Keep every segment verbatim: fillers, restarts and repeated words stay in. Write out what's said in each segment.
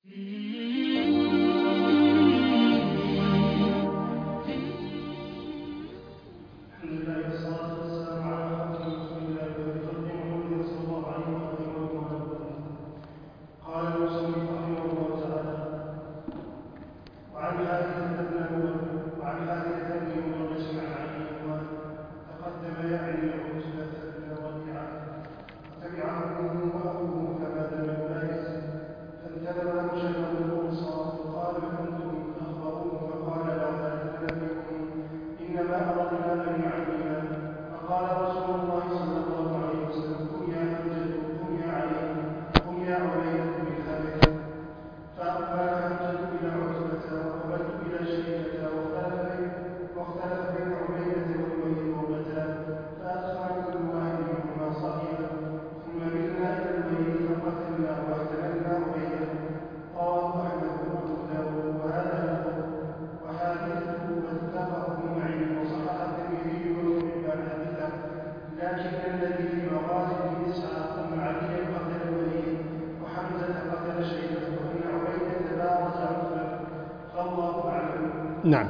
نعم.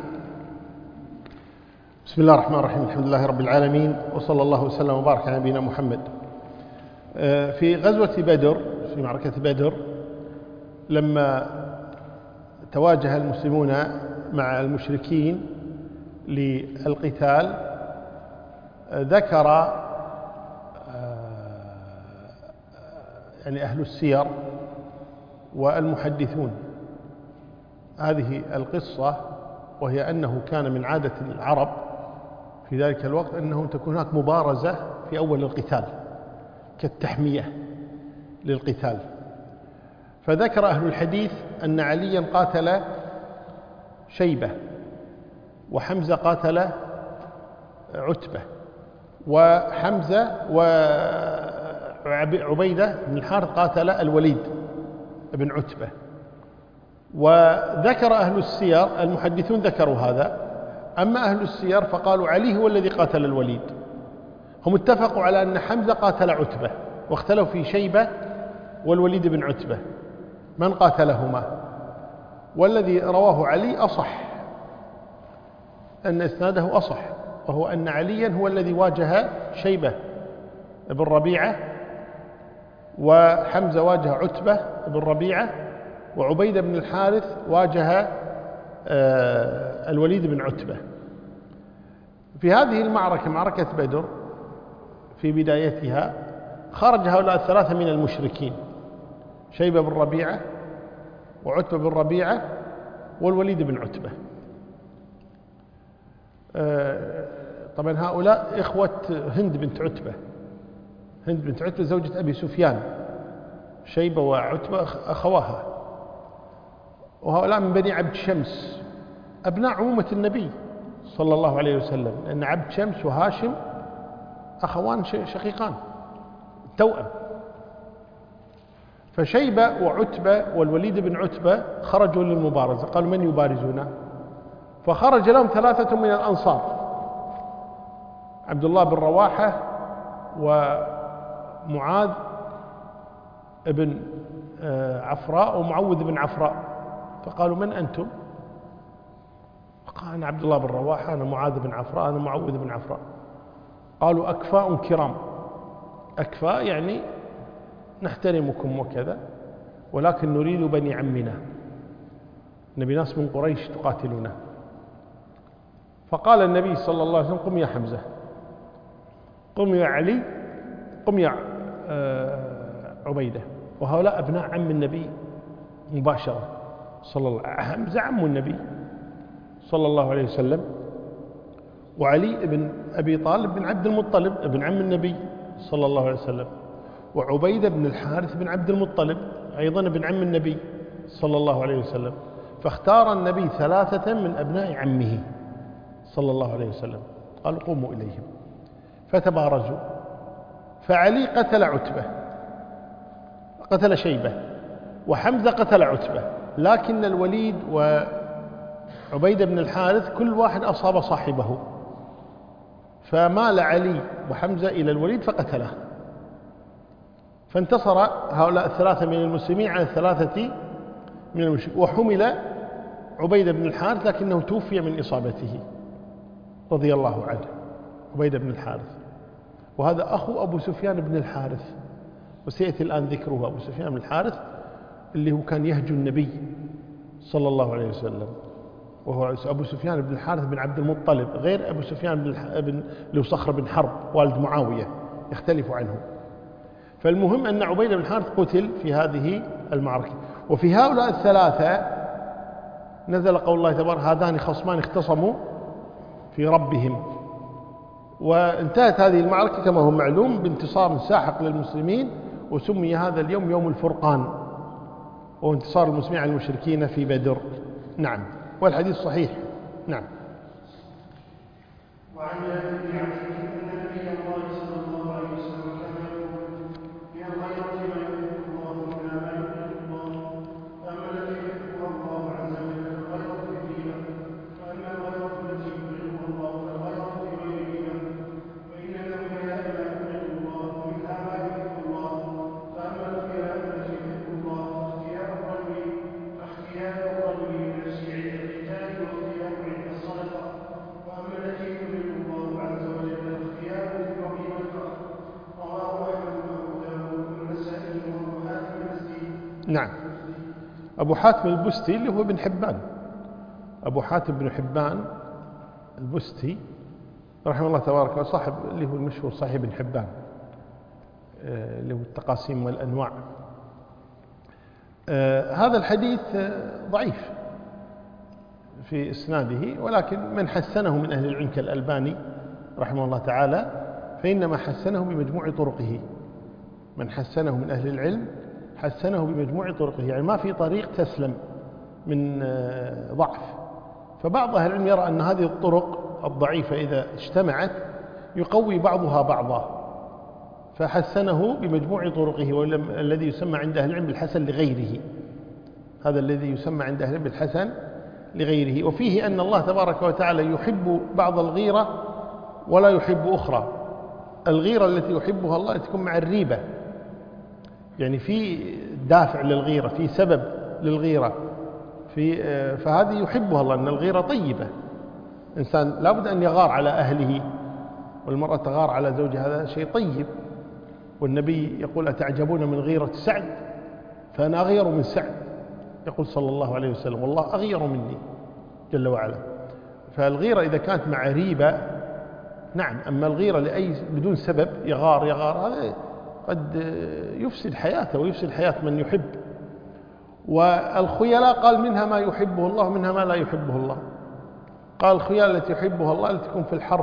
بسم الله الرحمن الرحيم. الحمد لله رب العالمين، وصلى الله وسلم وبارك على نبينا محمد. في غزوة بدر، في معركة بدر، لما تواجه المسلمون مع المشركين للقتال، ذكر يعني أهل السير والمحدثون هذه القصة، وهي أنه كان من عادة العرب في ذلك الوقت أنهم تكون هناك مبارزة في أول القتال كالتحمية للقتال. فذكر أهل الحديث أن عليا قاتل شيبة، وحمزة قاتل عتبة، وحمزة وعبيدة بن الحارث قاتل الوليد بن عتبة. وذكر أهل السير، المحدثون ذكروا هذا، أما أهل السير فقالوا علي هو الذي قاتل الوليد. هم اتفقوا على أن حمزة قاتل عتبة، واختلفوا في شيبة والوليد بن عتبة من قاتلهما، والذي رواه علي أصح، أن إسناده أصح، وهو أن عليا هو الذي واجه شيبة بن ربيعة، وحمزة واجه عتبة بن ربيعة، وعبيدة بن الحارث واجه الوليد بن عتبة. في هذه المعركة، معركة بدر، في بدايتها خرج هؤلاء الثلاثة من المشركين: شيبة بن ربيعة، وعتبة بن ربيعة، والوليد بن عتبة. طبعا هؤلاء إخوة هند بنت عتبة، هند بنت عتبة زوجة أبي سفيان، شيبة وعتبة أخواها، وهؤلاء من بني عبد شمس، أبناء عمومة النبي صلى الله عليه وسلم، لأن عبد شمس وهاشم أخوان شقيقان توأم. فشيبة وعتبة والوليد بن عتبة خرجوا للمبارزة، قالوا من يبارزنا؟ فخرج لهم ثلاثة من الأنصار: عبد الله بن رواحة، ومعاذ بن عفراء، ومعوذ بن عفراء. فقالوا من أنتم؟ قال أنا عبد الله بن رواحة، أنا معاذ بن عفراء، أنا معوذ بن عفراء. قالوا أكفاء كرام. أكفاء يعني نحترمكم وكذا، ولكن نريد بني عمنا، نبي ناس من قريش تقاتلونه. فقال النبي صلى الله عليه وسلم: قم يا حمزة، قم يا علي، قم يا عبيدة. وهؤلاء أبناء عم النبي مباشرة صلى الله عليه وسلم. حمزة عم النبي صلى الله عليه وسلم، وعلي بن أبي طالب بن عبد المطلب ابن عم النبي صلى الله عليه وسلم، وعبيدة بن الحارث بن عبد المطلب أيضا ابن عم النبي صلى الله عليه وسلم. فاختار النبي ثلاثة من أبناء عمه صلى الله عليه وسلم، قالوا قوموا إليهم. فتبارزوا، فعلي قتل عتبة، قتل شيبة، وحمزة قتل عتبة، لكن الوليد وعبيدة بن الحارث كل واحد أصاب صاحبه، فمال علي وحمزة إلى الوليد فقتله. فانتصر هؤلاء الثلاثة من المسلمين على الثلاثة من المشركين. وحمل عبيدة بن الحارث لكنه توفي من إصابته رضي الله عنه، عبيدة بن الحارث، وهذا أخو أبو سفيان بن الحارث، وسيأتي الآن ذكره. أبو سفيان بن الحارث اللي هو كان يهجو النبي صلى الله عليه وسلم، وهو أبو سفيان بن الحارث بن عبد المطلب، غير أبو سفيان بن, الح... بن لو صخر بن حرب والد معاوية، يختلف عنه. فالمهم أن عبيدة بن الحارث قتل في هذه المعركة. وفي هؤلاء الثلاثة نزل قول الله تبارك: هذان خصمان اختصموا في ربهم. وانتهت هذه المعركة كما هو معلوم بانتصار ساحق للمسلمين، وسمي هذا اليوم يوم الفرقان، وانتصار المسلمين على المشركين في بدر. نعم، والحديث صحيح. نعم. وعن جابر بن عبد الله ان نبي الله صلى الله عليه وسلم كان يقول: من الغيرة ما يحب الله ومنها ما يبغض الله، فاما التي يحبها الله عز وجل فالغيرة في الغيبة، واما الغيرة التي يبغضها الله فالغيرة في غير غيبة. فان الخيلاء ما يبغض الله ومنها ما يحب الله، فاما الخيلاء التي يحب الله فاختيار الرجل فاختيار الرجل لنفسه عند القتال واختيار عند الصدقة، واما التي يبغض الله عز وجل فاختيار في الرقيب والفقر. رواه احمد وابو داود والنسائي وابو حاتم البستي. نعم. أبو حاتم البستي اللي هو ابن حبان، أبو حاتم بن حبان البستي رحمه الله تبارك وتعالى، صاحب اللي هو المشهور صحيح ابن حبان اللي هو التقاسيم والأنواع. آه هذا الحديث ضعيف في إسناده، ولكن من حسنه من أهل العلم كالألباني رحمه الله تعالى فإنما حسنه بمجموع طرقه. من حسنه من أهل العلم حسنه بمجموع طرقه، يعني ما في طريق تسلم من ضعف. فبعض أهل العلم يرى أن هذه الطرق الضعيفة إذا اجتمعت يقوي بعضها بعضا، فحسنه بمجموع طرقه، والذي يسمى عند أهل العلم بالحسن لغيره. هذا الذي يسمى عند أهل العلم بالحسن لغيره. وفيه أن الله تبارك وتعالى يحب بعض الغيرة ولا يحب أخرى. الغيرة التي يحبها الله تكون مع الريبة، يعني في دافع للغيرة، في سبب للغيرة، في فهذه يحبها الله، أن الغيرة طيبة. إنسان لابد أن يغار على أهله، والمرأة تغار على زوجها، هذا شيء طيب. والنبي يقول: أتعجبون من غيرة سعد؟ فأنا أغير من سعد. يقول صلى الله عليه وسلم: والله أغير مني جل وعلا. فالغيرة إذا كانت مع ريبة نعم، أما الغيرة لأي بدون سبب يغار يغار هذا قد يفسد حياته ويفسد حياة من يحب. والخيلاء قال منها ما يحبه الله ومنها ما لا يحبه الله. قال الخيلاء التي يحبها الله التي تكون في الحرب،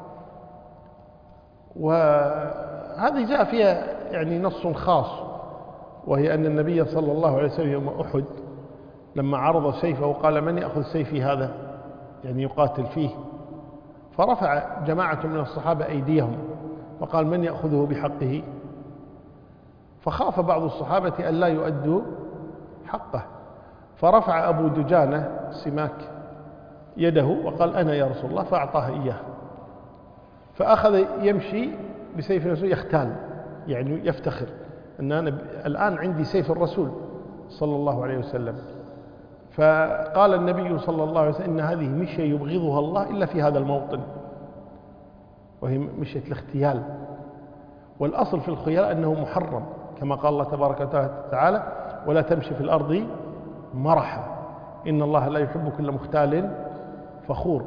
وهذه جاء فيها يعني نص خاص، وهي أن النبي صلى الله عليه وسلم يوم أحد لما عرض سيفه وقال: من يأخذ سيفي هذا، يعني يقاتل فيه، فرفع جماعة من الصحابة أيديهم وقال: من يأخذه بحقه؟ فخاف بعض الصحابة أن لا يؤدوا حقه، فرفع أبو دجانة سماك يده وقال: أنا يا رسول الله، فأعطاه إياه. فأخذ يمشي بسيف الرسول يختال، يعني يفتخر أن أنا الآن عندي سيف الرسول صلى الله عليه وسلم. فقال النبي صلى الله عليه وسلم: إن هذه مشية يبغضها الله إلا في هذا الموطن، وهي مشية الاختيال. والأصل في الخيلاء أنه محرم، كما قال الله تبارك وتعالى: ولا تمشي في الأرض مرحا إن الله لا يحب كل مختال فخور.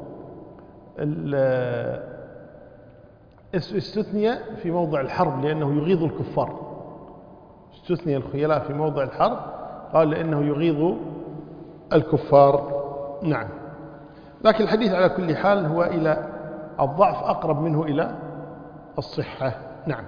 استثني في موضع الحرب لأنه يغيظ الكفار. استثني الخيلاء في موضع الحرب قال لأنه يغيظ الكفار. نعم. لكن الحديث على كل حال هو إلى الضعف أقرب منه إلى الصحة. نعم.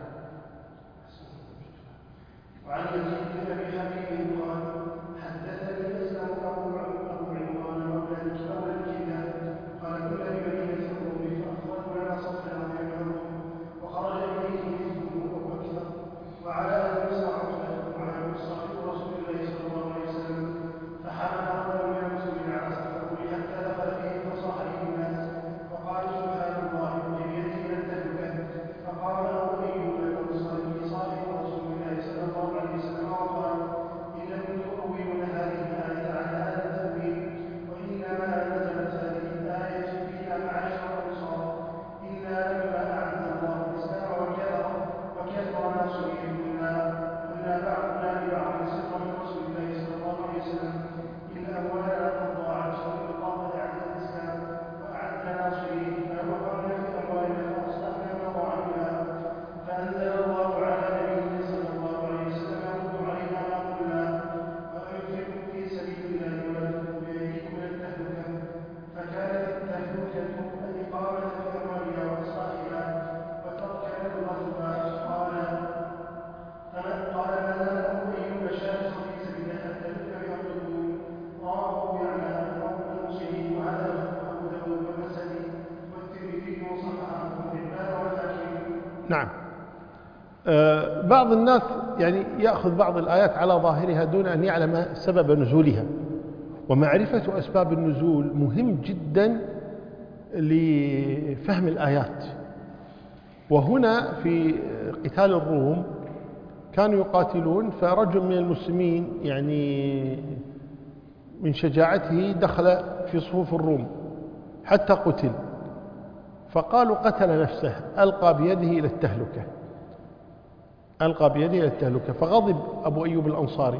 وعن يزيد بن ابي حبيب قال: حدثني اسلم ابو عمران مولى الكتاب قال: كنا بمدينه الروم فاخرجوا لنا صفا ويمنعهم، وخرج اليه حزبه واكثر، وعلى ان يسرع عثمان صاحب رسول الله صلى الله عليه وسلم، فحمل رجل من المسلمين على صفه حتى دخل فيه فصاح به الناس وقال: سبحان الله بيده لن تهلك. فقام ابو ايوب الانصاري صاحب رسول الله صلى الله عليه وسلم نعم. آه بعض الناس يعني يأخذ بعض الآيات على ظاهرها دون أن يعلم سبب نزولها، ومعرفة أسباب النزول مهم جدا لفهم الآيات. وهنا في قتال الروم كانوا يقاتلون، فرجل من المسلمين يعني من شجاعته دخل في صفوف الروم حتى قتل، فقالوا قتل نفسه، ألقى بيده إلى التهلكة، ألقى بيده إلى التهلكة. فغضب أبو أيوب الأنصاري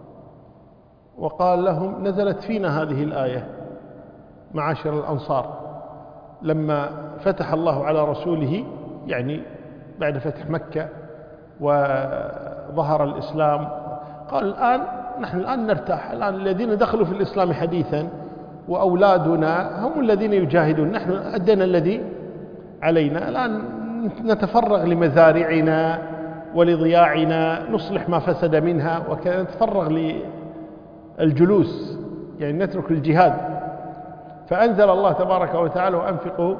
وقال لهم: نزلت فينا هذه الآية معاشر الأنصار لما فتح الله على رسوله، يعني بعد فتح مكة وظهر الإسلام، قال الآن نحن الآن نرتاح، الآن الذين دخلوا في الإسلام حديثا وأولادنا هم الذين يجاهدون، نحن أدينا الذي علينا، الآن نتفرغ لمزارعنا ولضياعنا، نصلح ما فسد منها، وكذا نتفرغ للجلوس، يعني نترك الجهاد. فأنزل الله تبارك وتعالى: وأنفقوا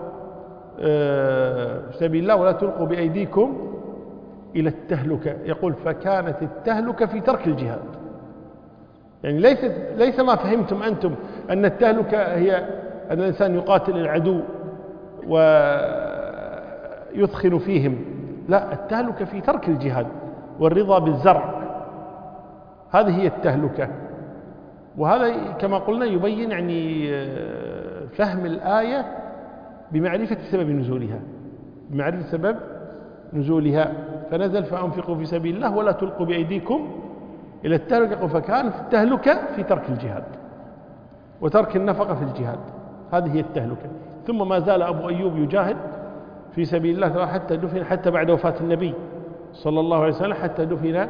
في سبيل الله ولا تلقوا بأيديكم إلى التهلكة. يقول: فكانت التهلكة في ترك الجهاد، يعني ليس ليس ما فهمتم أنتم أن التهلكة هي أن الإنسان يقاتل العدو ويثخن فيهم، لا، التهلكة في ترك الجهاد والرضا بالزرع، هذه هي التهلكة. وهذا كما قلنا يبين يعني فهم الآية بمعرفة سبب نزولها، بمعرفة سبب نزولها. فنزل: فأنفقوا في سبيل الله ولا تلقوا بأيديكم إلى التهلكة. فكانت التهلكة في ترك الجهاد وترك النفقة في الجهاد، هذه هي التهلكة. ثم ما زال أبو أيوب يجاهد في سبيل الله حتى دفن، حتى بعد وفاة النبي صلى الله عليه وسلم، حتى دفن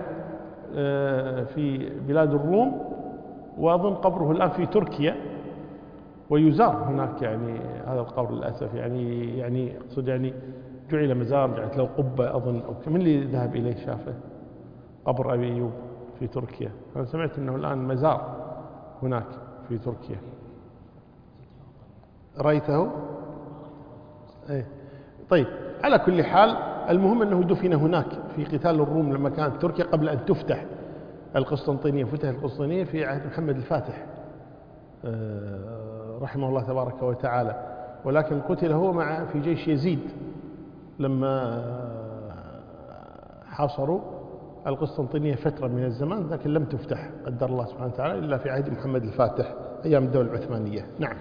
في بلاد الروم، وأظن قبره الآن في تركيا ويزار هناك، يعني هذا القبر للأسف يعني يعني أقصد يعني جعل مزار، جعلت له قبة أظن، أو من اللي ذهب إليه شافه قبر أبي أيوب في تركيا؟ أنا سمعت أنه الآن مزار هناك في تركيا. رأيته؟ إيه. طيب، على كل حال المهم أنه دفن هناك في قتال الروم لما كانت تركيا قبل أن تفتح القسطنطينية. فتح القسطنطينية في عهد محمد الفاتح رحمه الله تبارك وتعالى، ولكن قتل هو مع في جيش يزيد لما حاصروا القسطنطينية فترة من الزمان، لكن لم تفتح قدر الله سبحانه وتعالى إلا في عهد محمد الفاتح أيام الدولة العثمانية. نعم.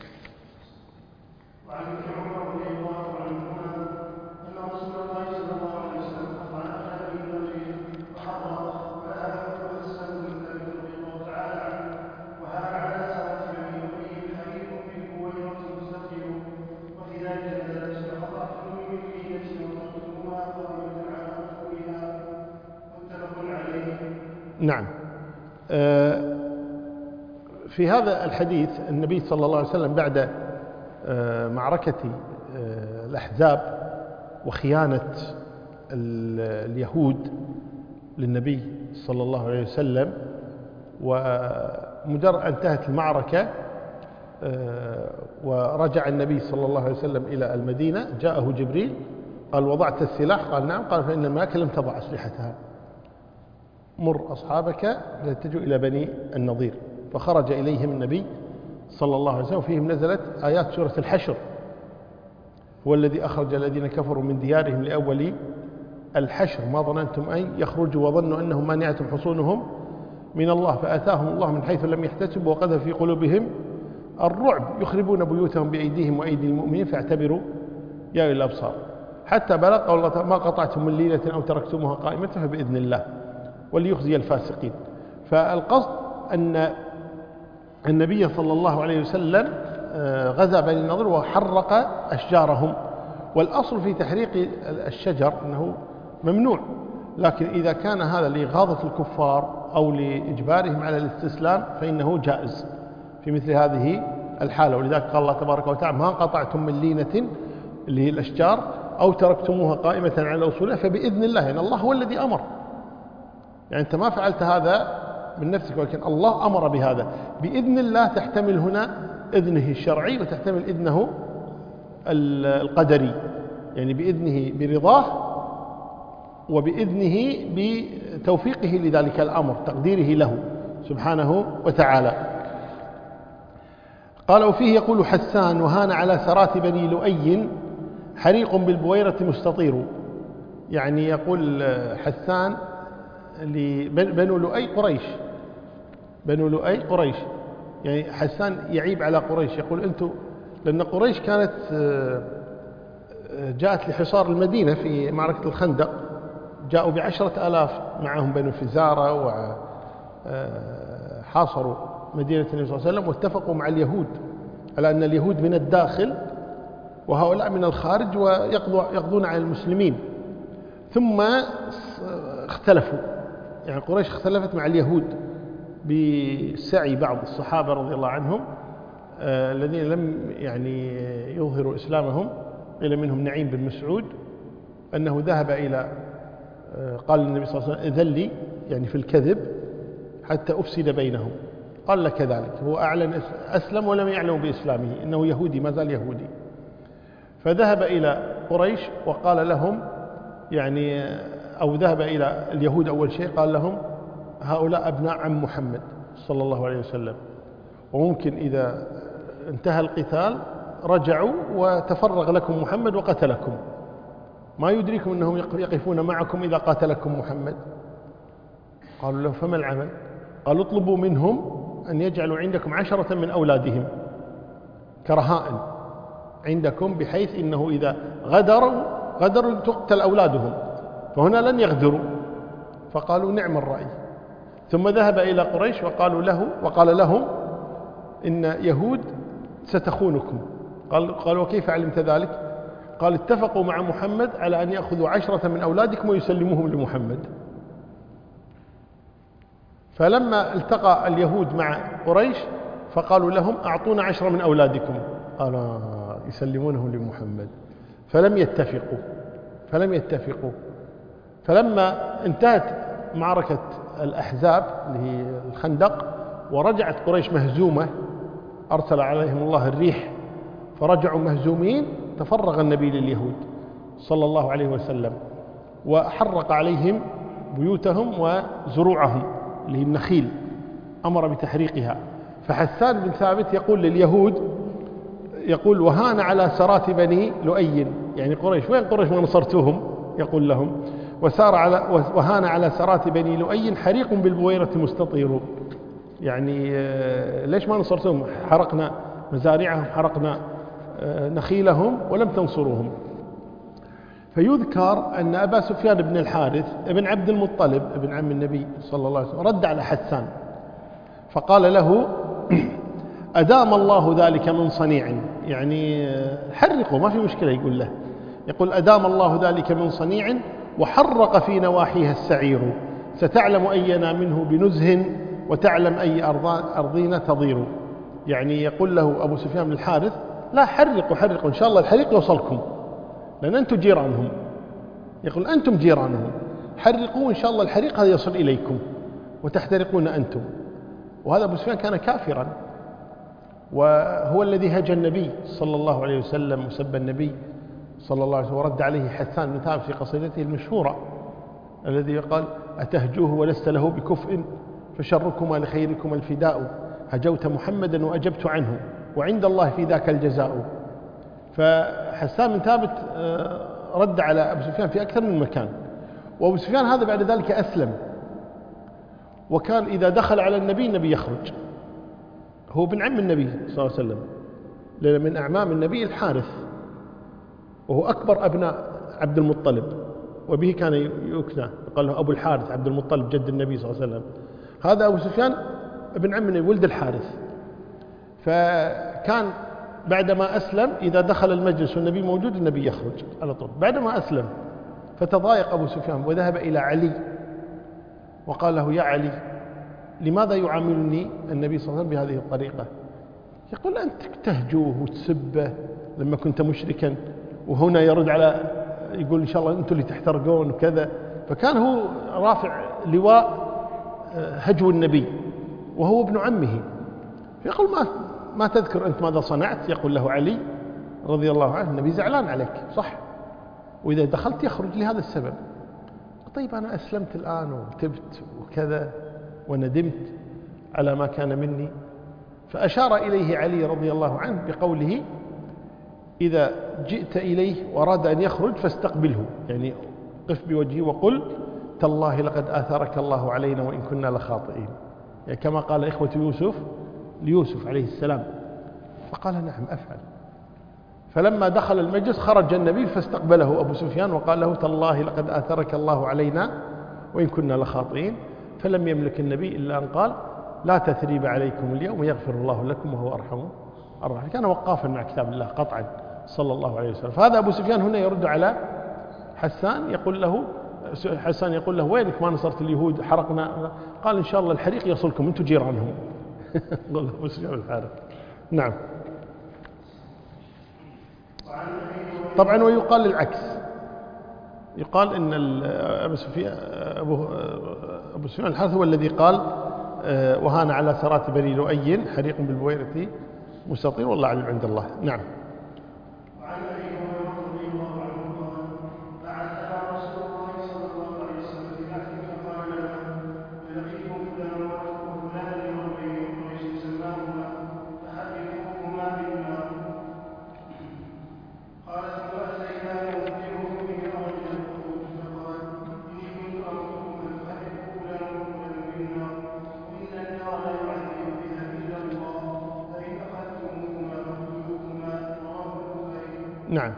وعن ابن عمر رضي الله عنهما أن رسول الله صلى الله عليه وسلم قطع أخذ بالنخيل فحضر فذهب فتبسم من ذلك رضي الله تعالى عنه: وهذا على ساعة بني أمية حريق بالبويرة مستقيم. وفي ذلك نزلت: فقطعتم من لينة وتركتموها قائمة على أصولها. متفق عليه. نعم. في هذا الحديث النبي صلى الله عليه وسلم بعد معركة الأحزاب وخيانة اليهود للنبي صلى الله عليه وسلم، ومجرد انتهت المعركة ورجع النبي صلى الله عليه وسلم إلى المدينة، جاءه جبريل قال: وضعت السلاح؟ قال: نعم. قال: فإن الملائكة لم تضع أسلحتها، مر أصحابك ليتجهوا إلى بني النضير. فخرج إليهم النبي صلى الله عليه وسلم، وفيهم نزلت آيات سورة الحشر: هو الذي أخرج الذين كفروا من ديارهم لأول الحشر ما ظننتم أن يخرجوا وظنوا أنهم مانعتهم حصونهم من الله فأتاهم الله من حيث لم يحتسبوا وقذف في قلوبهم الرعب يخربون بيوتهم بأيديهم وأيدي المؤمنين فاعتبروا يا أولي الأبصار. حتى بلغ قول الله: ما قطعتم من ليلة أو تركتموها قائمة فبإذن الله وليخزي الفاسقين. فالقصد أن النبي صلى الله عليه وسلم غزا بني النضير وحرق أشجارهم، والأصل في تحريق الشجر أنه ممنوع، لكن إذا كان هذا لإغاظة الكفار أو لإجبارهم على الاستسلام فإنه جائز في مثل هذه الحالة. ولذلك قال الله تبارك وتعالى: ما قطعتم من لينة اللي هي الأشجار أو تركتموها قائمة على أصولها فبإذن الله، يعني الله هو الذي أمر، يعني أنت ما فعلت هذا من نفسك ولكن الله أمر بهذا. بإذن الله تحتمل هنا إذنه الشرعي وتحتمل إذنه القدري، يعني بإذنه برضاه وبإذنه بتوفيقه لذلك الأمر، تقديره له سبحانه وتعالى. قال: وفيه يقول حسان: وهان على سرات بني لؤي حريق بالبويرة مستطير. يعني يقول حسان لبنو لؤي قريش، بنو لؤي قريش، يعني حسان يعيب على قريش، يقول أنتم، لأن قريش كانت جاءت لحصار المدينة في معركة الخندق، جاءوا بعشرة آلاف معهم بنو فزارة وحاصروا مدينة النبي صلى الله عليه وسلم، واتفقوا مع اليهود على أن اليهود من الداخل وهؤلاء من الخارج ويقضون على المسلمين. ثم اختلفوا، يعني قريش اختلفت مع اليهود بسعي بعض الصحابة رضي الله عنهم آه الذين لم يعني يظهروا إسلامهم، إلى منهم نعيم بن مسعود، أنه ذهب إلى آه قال للنبي صلى الله عليه وسلم: إذن لي، يعني في الكذب، حتى أفسد بينهم. قال: لك ذلك، هو أعلن أسلم ولم يعلم بإسلامه، إنه يهودي، ما زال يهودي. فذهب إلى قريش وقال لهم، يعني أو ذهب إلى اليهود أول شيء، قال لهم: هؤلاء أبناء عم محمد صلى الله عليه وسلم، وممكن إذا انتهى القتال رجعوا وتفرغ لكم محمد وقتلكم، ما يدريكم أنهم يقفون معكم إذا قاتلكم محمد. قالوا له: فما العمل؟ قالوا: اطلبوا منهم أن يجعلوا عندكم عشرة من أولادهم كرهائن عندكم، بحيث إنه إذا غدروا غدروا تقتل أولادهم، فهنا لن يغدروا. فقالوا: نعم الرأي. ثم ذهب إلى قريش وقالوا له وقال لهم: إن يهود ستخونكم. قال قالوا: وكيف علمت ذلك؟ قال: اتفقوا مع محمد على أن يأخذوا عشرة من أولادكم ويسلموهم لمحمد. فلما التقى اليهود مع قريش فقالوا لهم: أعطونا عشرة من أولادكم. قالوا: يسلمونهم لمحمد. فلم يتفقوا فلم يتفقوا فلما انتهت معركة الأحزاب اللي هي الخندق ورجعت قريش مهزومة، أرسل عليهم الله الريح فرجعوا مهزومين، تفرغ النبي لليهود صلى الله عليه وسلم وحرق عليهم بيوتهم وزروعهم اللي هي النخيل، أمر بتحريقها. فحسان بن ثابت يقول لليهود، يقول: وهان على سرات بني لؤي، يعني قريش، وين قريش ما نصرتوهم؟ يقول لهم: وسار على وهان على سرات بني لؤي حريق بالبويرة مستطير، يعني ليش ما نصرتهم؟ حرقنا مزارعهم، حرقنا نخيلهم ولم تنصروهم. فيذكر أن أبا سفيان بن الحارث ابن عبد المطلب ابن عم النبي صلى الله عليه وسلم رد على حسان فقال له: أدام الله ذلك من صنيع، يعني حرقوا ما في مشكلة. يقول له يقول: أدام الله ذلك من صنيع وحرق في نواحيها السعير، ستعلم أينا منه بنزه وتعلم أي أرضين تضير. يعني يقول له أبو سفيان بن الحارث: لا، حرقوا حرقوا، إن شاء الله الحريق يوصلكم، لأن أنتم جيرانهم. يقول: أنتم جيرانهم، حرقوا إن شاء الله الحريق هذا يصل إليكم وتحترقون أنتم. وهذا أبو سفيان كان كافرا، وهو الذي هجى النبي صلى الله عليه وسلم وسب النبي صلى الله عليه وسلم، ورد عليه حسان بن ثابت في قصيدته المشهورة الذي قال: أتهجوه ولست له بكفء، فشركما لخيركما الفداء، هجوت محمدا وأجبت عنه، وعند الله في ذاك الجزاء. فحسان بن ثابت رد على أبو سفيان في أكثر من مكان. وأبو سفيان هذا بعد ذلك أسلم، وكان إذا دخل على النبي النبي يخرج، هو ابن عم النبي صلى الله عليه وسلم، لأن من أعمام النبي الحارث، وهو أكبر أبناء عبد المطلب، وبه كان يكنى، قال له أبو الحارث عبد المطلب جد النبي صلى الله عليه وسلم. هذا أبو سفيان ابن عم النبي ولد الحارث. فكان بعدما أسلم إذا دخل المجلس والنبي موجود النبي يخرج على طول. بعدما أسلم فتضايق أبو سفيان وذهب إلى علي وقال له: يا علي، لماذا يعاملني النبي صلى الله عليه وسلم بهذه الطريقة؟ يقول: أنت تهجوه وتسبه لما كنت مشركا، وهنا يرد على يقول: إن شاء الله أنتم اللي تحترقون وكذا. فكان هو رافع لواء هجو النبي وهو ابن عمه. يقول: ما ما تذكر أنت ماذا صنعت؟ يقول له علي رضي الله عنه: النبي زعلان عليك، صح، وإذا دخلت يخرج لهذا السبب. طيب أنا أسلمت الآن وتبت وكذا وندمت على ما كان مني. فأشار إليه علي رضي الله عنه بقوله: إذا جئت إليه وأراد أن يخرج فاستقبله، يعني قف بوجهه وقل: تالله لقد آثرك الله علينا وإن كنا لخاطئين، يعني كما قال إخوة يوسف ليوسف عليه السلام. فقال: نعم أفعل. فلما دخل المجلس خرج النبي فاستقبله أبو سفيان وقال له: تالله لقد آثرك الله علينا وإن كنا لخاطئين. فلم يملك النبي إلا أن قال: لا تثريب عليكم اليوم يغفر الله لكم وهو أرحم الراحمين. كان وقافا مع كتاب الله قطعا صلى الله عليه وسلم. فهذا أبو سفيان هنا يرد على حسان، يقول له حسان يقول له: وينك ما نصرت اليهود حرقنا؟ قال: إن شاء الله الحريق يصلكم أنتم جيرانهم. قال أبو سفيان الحارث. نعم. طبعا ويقال العكس، يقال إن أبو سفيان أبو أبو سفيان الحارث هو الذي قال: وهان على سرات بني لؤي حريق بالبويرة مستطير، والله أعلم عند الله. نعم. نعم.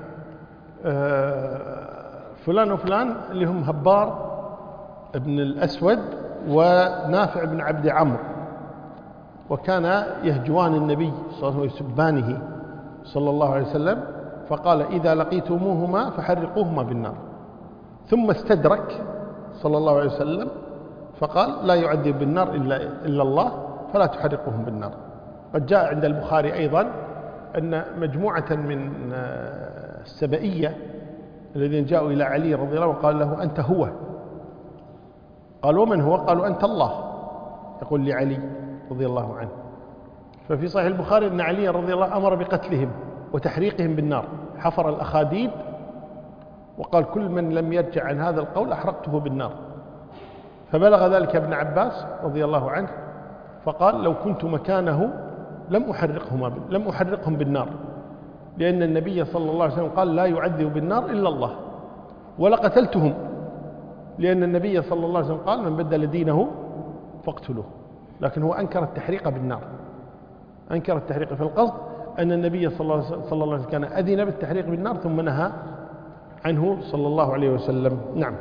فلان وفلان اللي هم هبار ابن الأسود ونافع بن عبد عمرو، وكان يهجوان النبي صلى الله عليه وسلم ويسبانه صلى الله عليه وسلم. فقال: إذا لقيتموهما فحرقوهما بالنار. ثم استدرك صلى الله عليه وسلم فقال: لا يعذب بالنار إلا, إلا الله فلا تحرقوهم بالنار. قد جاء عند البخاري أيضا أن مجموعة من السبئية الذين جاءوا إلى علي رضي الله عنه وقال له: أنت هو. قال: ومن هو؟ قالوا: أنت الله. يقول لعلي رضي الله عنه. ففي صحيح البخاري أن علي رضي الله عنه أمر بقتلهم وتحريقهم بالنار، حفر الأخاديد وقال: كل من لم يرجع عن هذا القول أحرقته بالنار. فبلغ ذلك ابن عباس رضي الله عنه فقال: لو كنت مكانه لم أحرقهما لم أحرقهم بالنار، لأن النبي صلى الله عليه وسلم قال: لا يعذب بالنار إلا الله. ولقتلتهم، لأن النبي صلى الله عليه وسلم قال: من بدل دينه فاقتلوه. لكن هو أنكر التحريق بالنار، أنكر التحريق. في القصد أن النبي صلى الله عليه وسلم كان أذن بالتحريق بالنار ثم نهى عنه صلى الله عليه وسلم. نعم.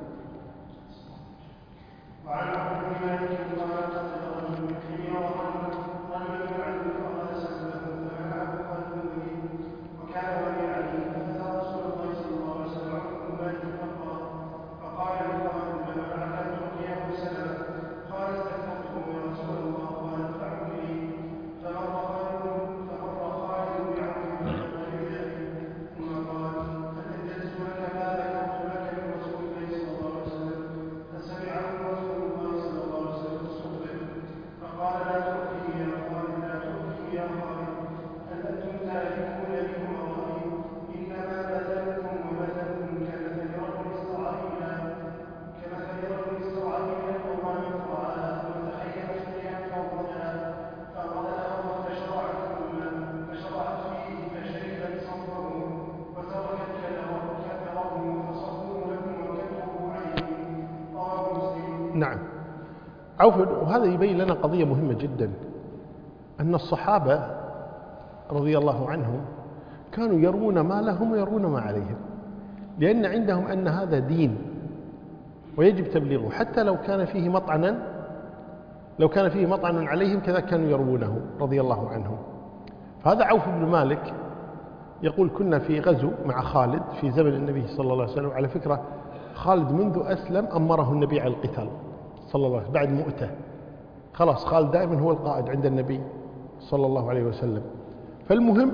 نعم. عوف. وهذا يبين لنا قضية مهمة جدا، أن الصحابة رضي الله عنهم كانوا يرون ما لهم ويرون ما عليهم، لأن عندهم أن هذا دين ويجب تبليغه، حتى لو كان فيه مطعنا لو كان فيه مطعن عليهم كذا كانوا يرونه رضي الله عنهم. فهذا عوف بن مالك يقول: كنا في غزو مع خالد في زمن النبي صلى الله عليه وسلم. على فكرة خالد منذ أسلم أمره النبي على القتال صلى الله عليه وسلم بعد مؤتة، خلاص خالد دائما هو القائد عند النبي صلى الله عليه وسلم. فالمهم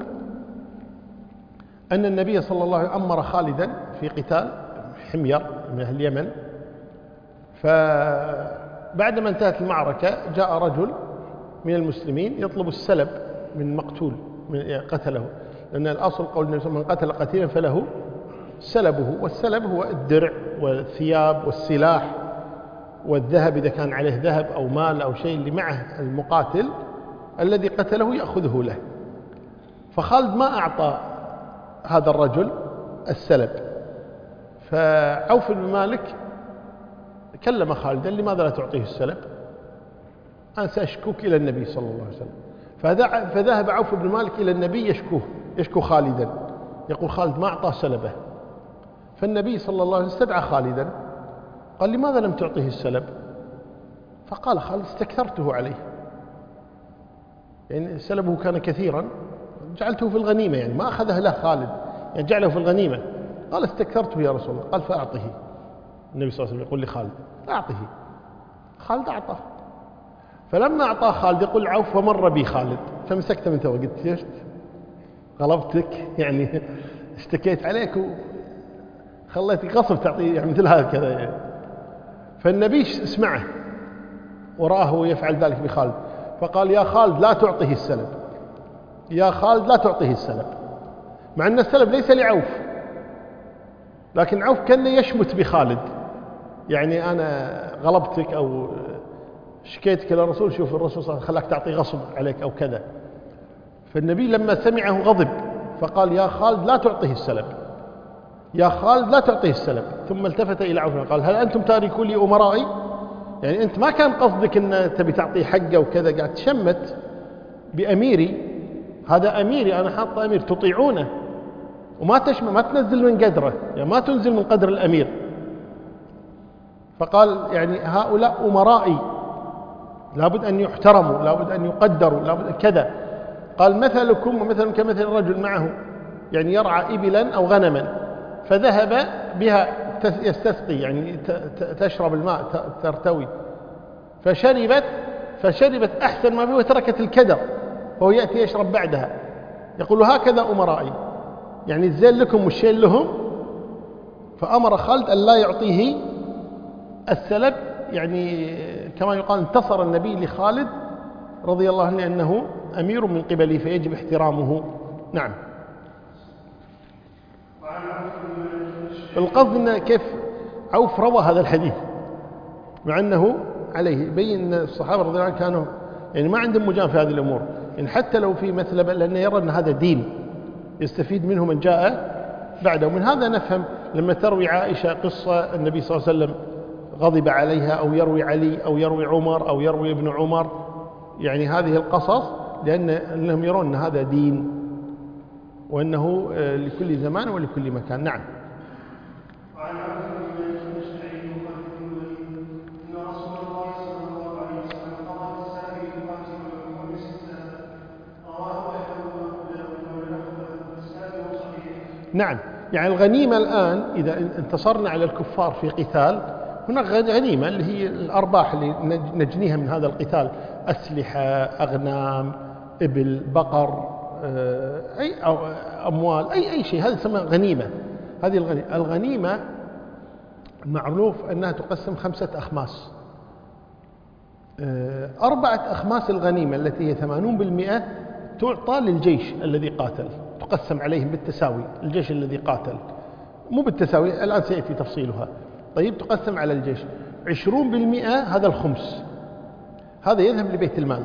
أن النبي صلى الله عليه وسلم أمر خالدا في قتال حمير من أهل اليمن. فبعدما انتهت المعركة جاء رجل من المسلمين يطلب السلب من مقتول من قتله، لأن الأصل قول النبي صلى الله عليه وسلم: من قتل قتيلا فله سلبه، والسلب هو الدرع والثياب والسلاح والذهب إذا كان عليه ذهب أو مال أو شيء اللي معه المقاتل الذي قتله يأخذه له. فخالد ما أعطى هذا الرجل السلب، فعوف بن مالك كلم خالد قال: لماذا لا تعطيه السلب؟ أنا سأشكوك إلى النبي صلى الله عليه وسلم. فذهب عوف بن مالك إلى النبي يشكوه، يشكو خالدا، يقول: خالد ما أعطاه سلبه. فالنبي صلى الله عليه وسلم استدعى خالدا قال: لماذا لم تعطيه السلب؟ فقال خالد: استكثرته عليه، يعني سلبه كان كثيرا جعلته في الغنيمة، يعني ما أخذه له خالد، يعني جعله في الغنيمة. قال: استكثرته يا رسول الله. قال: فأعطه. النبي صلى الله عليه وسلم يقول لخالد: أعطه. خالد أعطاه. فلما أعطاه خالد يقول عوف: فمر بي خالد فمسكت من تو، قلت: ليش غلبتك؟ يعني اشتكيت عليك وخليتك غصب تعطيه، يعني مثل هذا كذا يعني. فالنبي اسمعه ورآه يفعل ذلك بخالد، فقال: يا خالد لا تعطيه السلب، يا خالد لا تعطيه السلب. مع أن السلب ليس لعوف، لكن عوف كان يشمت بخالد، يعني أنا غلبتك أو شكيتك إلى الرسول، شوف الرسول صلى الله عليه وسلم خلاك تعطي غصب عليك أو كذا. فالنبي لما سمعه غضب فقال: يا خالد لا تعطيه السلب، يا خالد لا تعطيه السلب. ثم التفت إلى عوف قال: هل أنتم تاركوا لي أمرائي؟ يعني أنت ما كان قصدك أن تبي تعطيه حقه وكذا، قاعد تشمت بأميري، هذا أميري، أنا حاط أمير تطيعونه وما تشمت، ما تنزل من قدره، يعني ما تنزل من قدر الأمير. فقال: يعني هؤلاء أمرائي لابد أن يحترموا، لابد أن يقدروا، لابد كذا. قال: مثلكم ومثل كمثل الرجل معه، يعني يرعى إبلا أو غنما، فذهب بها يستسقي، يعني تشرب الماء ترتوي، فشربت فشربت أحسن ما فيه وتركت الكدر، وهو يأتي يشرب بعدها. يقول: هكذا أمرائي، يعني الزين لكم والشين لهم. فأمر خالد أن لا يعطيه السلب، يعني كما يقال انتصر النبي لخالد رضي الله عنه لأنه أمير من قبله فيجب احترامه. نعم. القصد أن كيف عوف روى هذا الحديث مع أنه عليه يبين أن الصحابة رضي الله عنهم كانوا يعني ما عندهم مجان في هذه الأمور، يعني حتى لو في مثل، لأنه يرى أن هذا دين يستفيد منه من جاء بعده. ومن هذا نفهم لما تروي عائشة قصة النبي صلى الله عليه وسلم غضب عليها، أو يروي علي أو يروي عمر أو يروي ابن عمر، يعني هذه القصص لأن أنهم يرون أن هذا دين وأنه لكل زمان ولكل مكان. نعم. وعن عبد الله بن مسعود ان رسول الله صلى الله عليه وسلم قضى بالسائل يقاتل ويقوم بالسلام، رواه احمد وابو داود واللفظ والسائل صحيح. نعم، يعني الغنيمة الآن إذا انتصرنا على الكفار في قتال، هناك غنيمة اللي هي الأرباح اللي نجنيها من هذا القتال، أسلحة، أغنام، إبل، بقر، أي أموال، أي أي شيء، هذا يسمى غنيمة. هذه الغنيمة, الغنيمة معروف أنها تقسم خمسة أخماس. أربعة أخماس الغنيمة التي هي ثمانون بالمئة تعطى للجيش الذي قاتل، تقسم عليهم بالتساوي، الجيش الذي قاتل مو بالتساوي، الآن سيأتي تفصيلها. طيب، تقسم على الجيش. عشرون بالمئة هذا الخمس، هذا يذهب لبيت المال.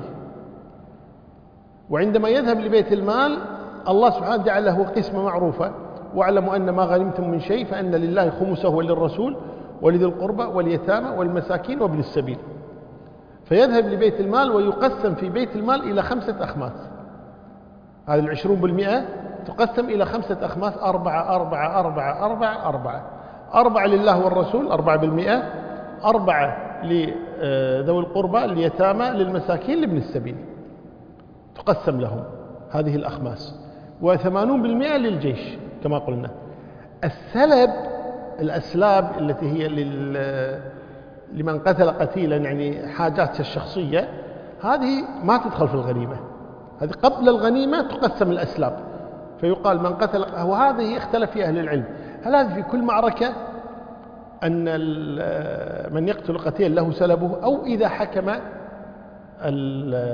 وعندما يذهب لبيت المال الله سبحانه جعل له قسمة معروفة: واعلموا أن ما غنمتم من شيء فأن لله خمسه وللرسول ولذي القربى واليتامى والمساكين وابن السبيل. فيذهب لبيت المال ويقسم في بيت المال إلى خمسة أخماس. هذا العشرون بالمئة تقسم إلى خمسة أخماس: أربعة أربعة أربعة أربعة أربعة أربعة لله والرسول أربعة بالمئة، أربعة لذوي القربى، اليتامى، للمساكين، لابن السبيل، تقسم لهم هذه الأخماس. وثمانون بالمئة للجيش كما قلنا. السلب، الأسلاب التي هي لمن قتل قتيلا، يعني حاجات الشخصية، هذه ما تدخل في الغنيمة، هذه قبل الغنيمة تقسم الأسلاب. فيقال من قتل، وهذه اختلف في أهل العلم، هل هذا في كل معركة أن من يقتل قتيل له سلبه، أو إذا حكم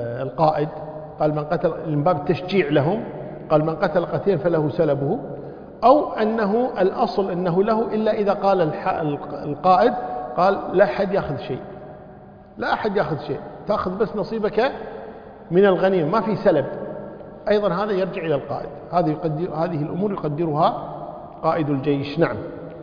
القائد قال من قتل من باب التشجيع لهم، قال من قتل قتيل فله سلبه، أو أنه الأصل أنه له إلا إذا قال القائد قال لا أحد يأخذ شيء، لا أحد يأخذ شيء، تأخذ بس نصيبك من الغنيمة، ما في سلب. أيضا هذا يرجع إلى القائد، هذه يقدر هذه الأمور يقدرها قائد الجيش. نعم.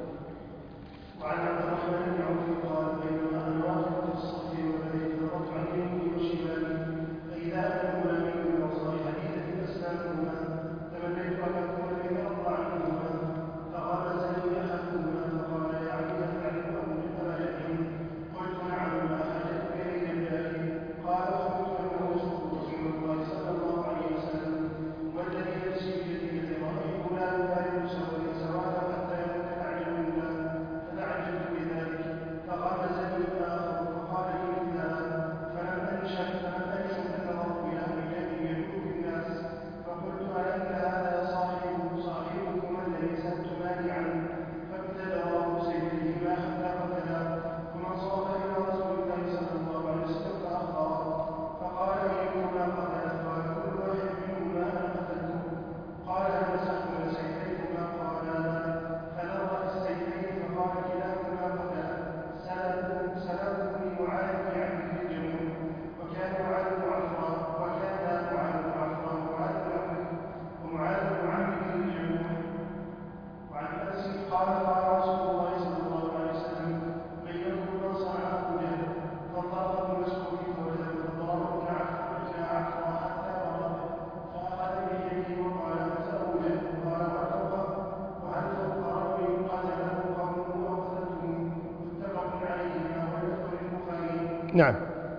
وعن عبد الرحمن بن عوف قال بينما انا واقف في الصف والذي فرغت عن يميني وشمالي فاذا انا غلام من الانصار حديثه اسلامهما تمنيت ان اكون من ارضى عنهما فغمزني احدهما فقال يا عبد تعرف ابا جهل؟ قلت نعم ما حاجتك الي بذلك؟ قال اخبرت انه يسوق رسول الله صلى الله عليه وسلم والذي نفسي بيده رايته لا يبالي سواد حتى يموت اعجب الناس فتعجبت بذلك فغمزني اخر فقال لي مثلها فلم انشف فلم انشف النظر الى رجال يدعو الناس فقلت اليس هذا صاحبه صاحبكم الذي سالتماني عنه فابتدراه بسيفيهما حتى قتلا ثم انصرف الى رسول الله صلى الله عليه وسلم فاخبره فقال ايكما قتل؟ قال كل واحد منهما انا قتلته. قال هل مسحتما سيفيكما؟ قال لا. فنظر السيفين فقال كلاهما قتل سلبوا سلبوا لمعاذ بن عمرو بن الجموح وكان معاذ بن عفراء وكان معاذ بن عفراء ومعاذ بن عمرو ومعاذ بن عمرو بن الجموح. وعن انس قال قال رسول الله صلى الله عليه وسلم من يطلب من صنع ابو جهل فانطلق ابن مسعود فوجد فضربه ابن عفراء حتى برد فاخذ بيده وقال انت ابو جهل؟ قال وهل فوق رجل قتله قومه او قتلتم؟ متفق عليهما واللفظ للبخاري. نعم.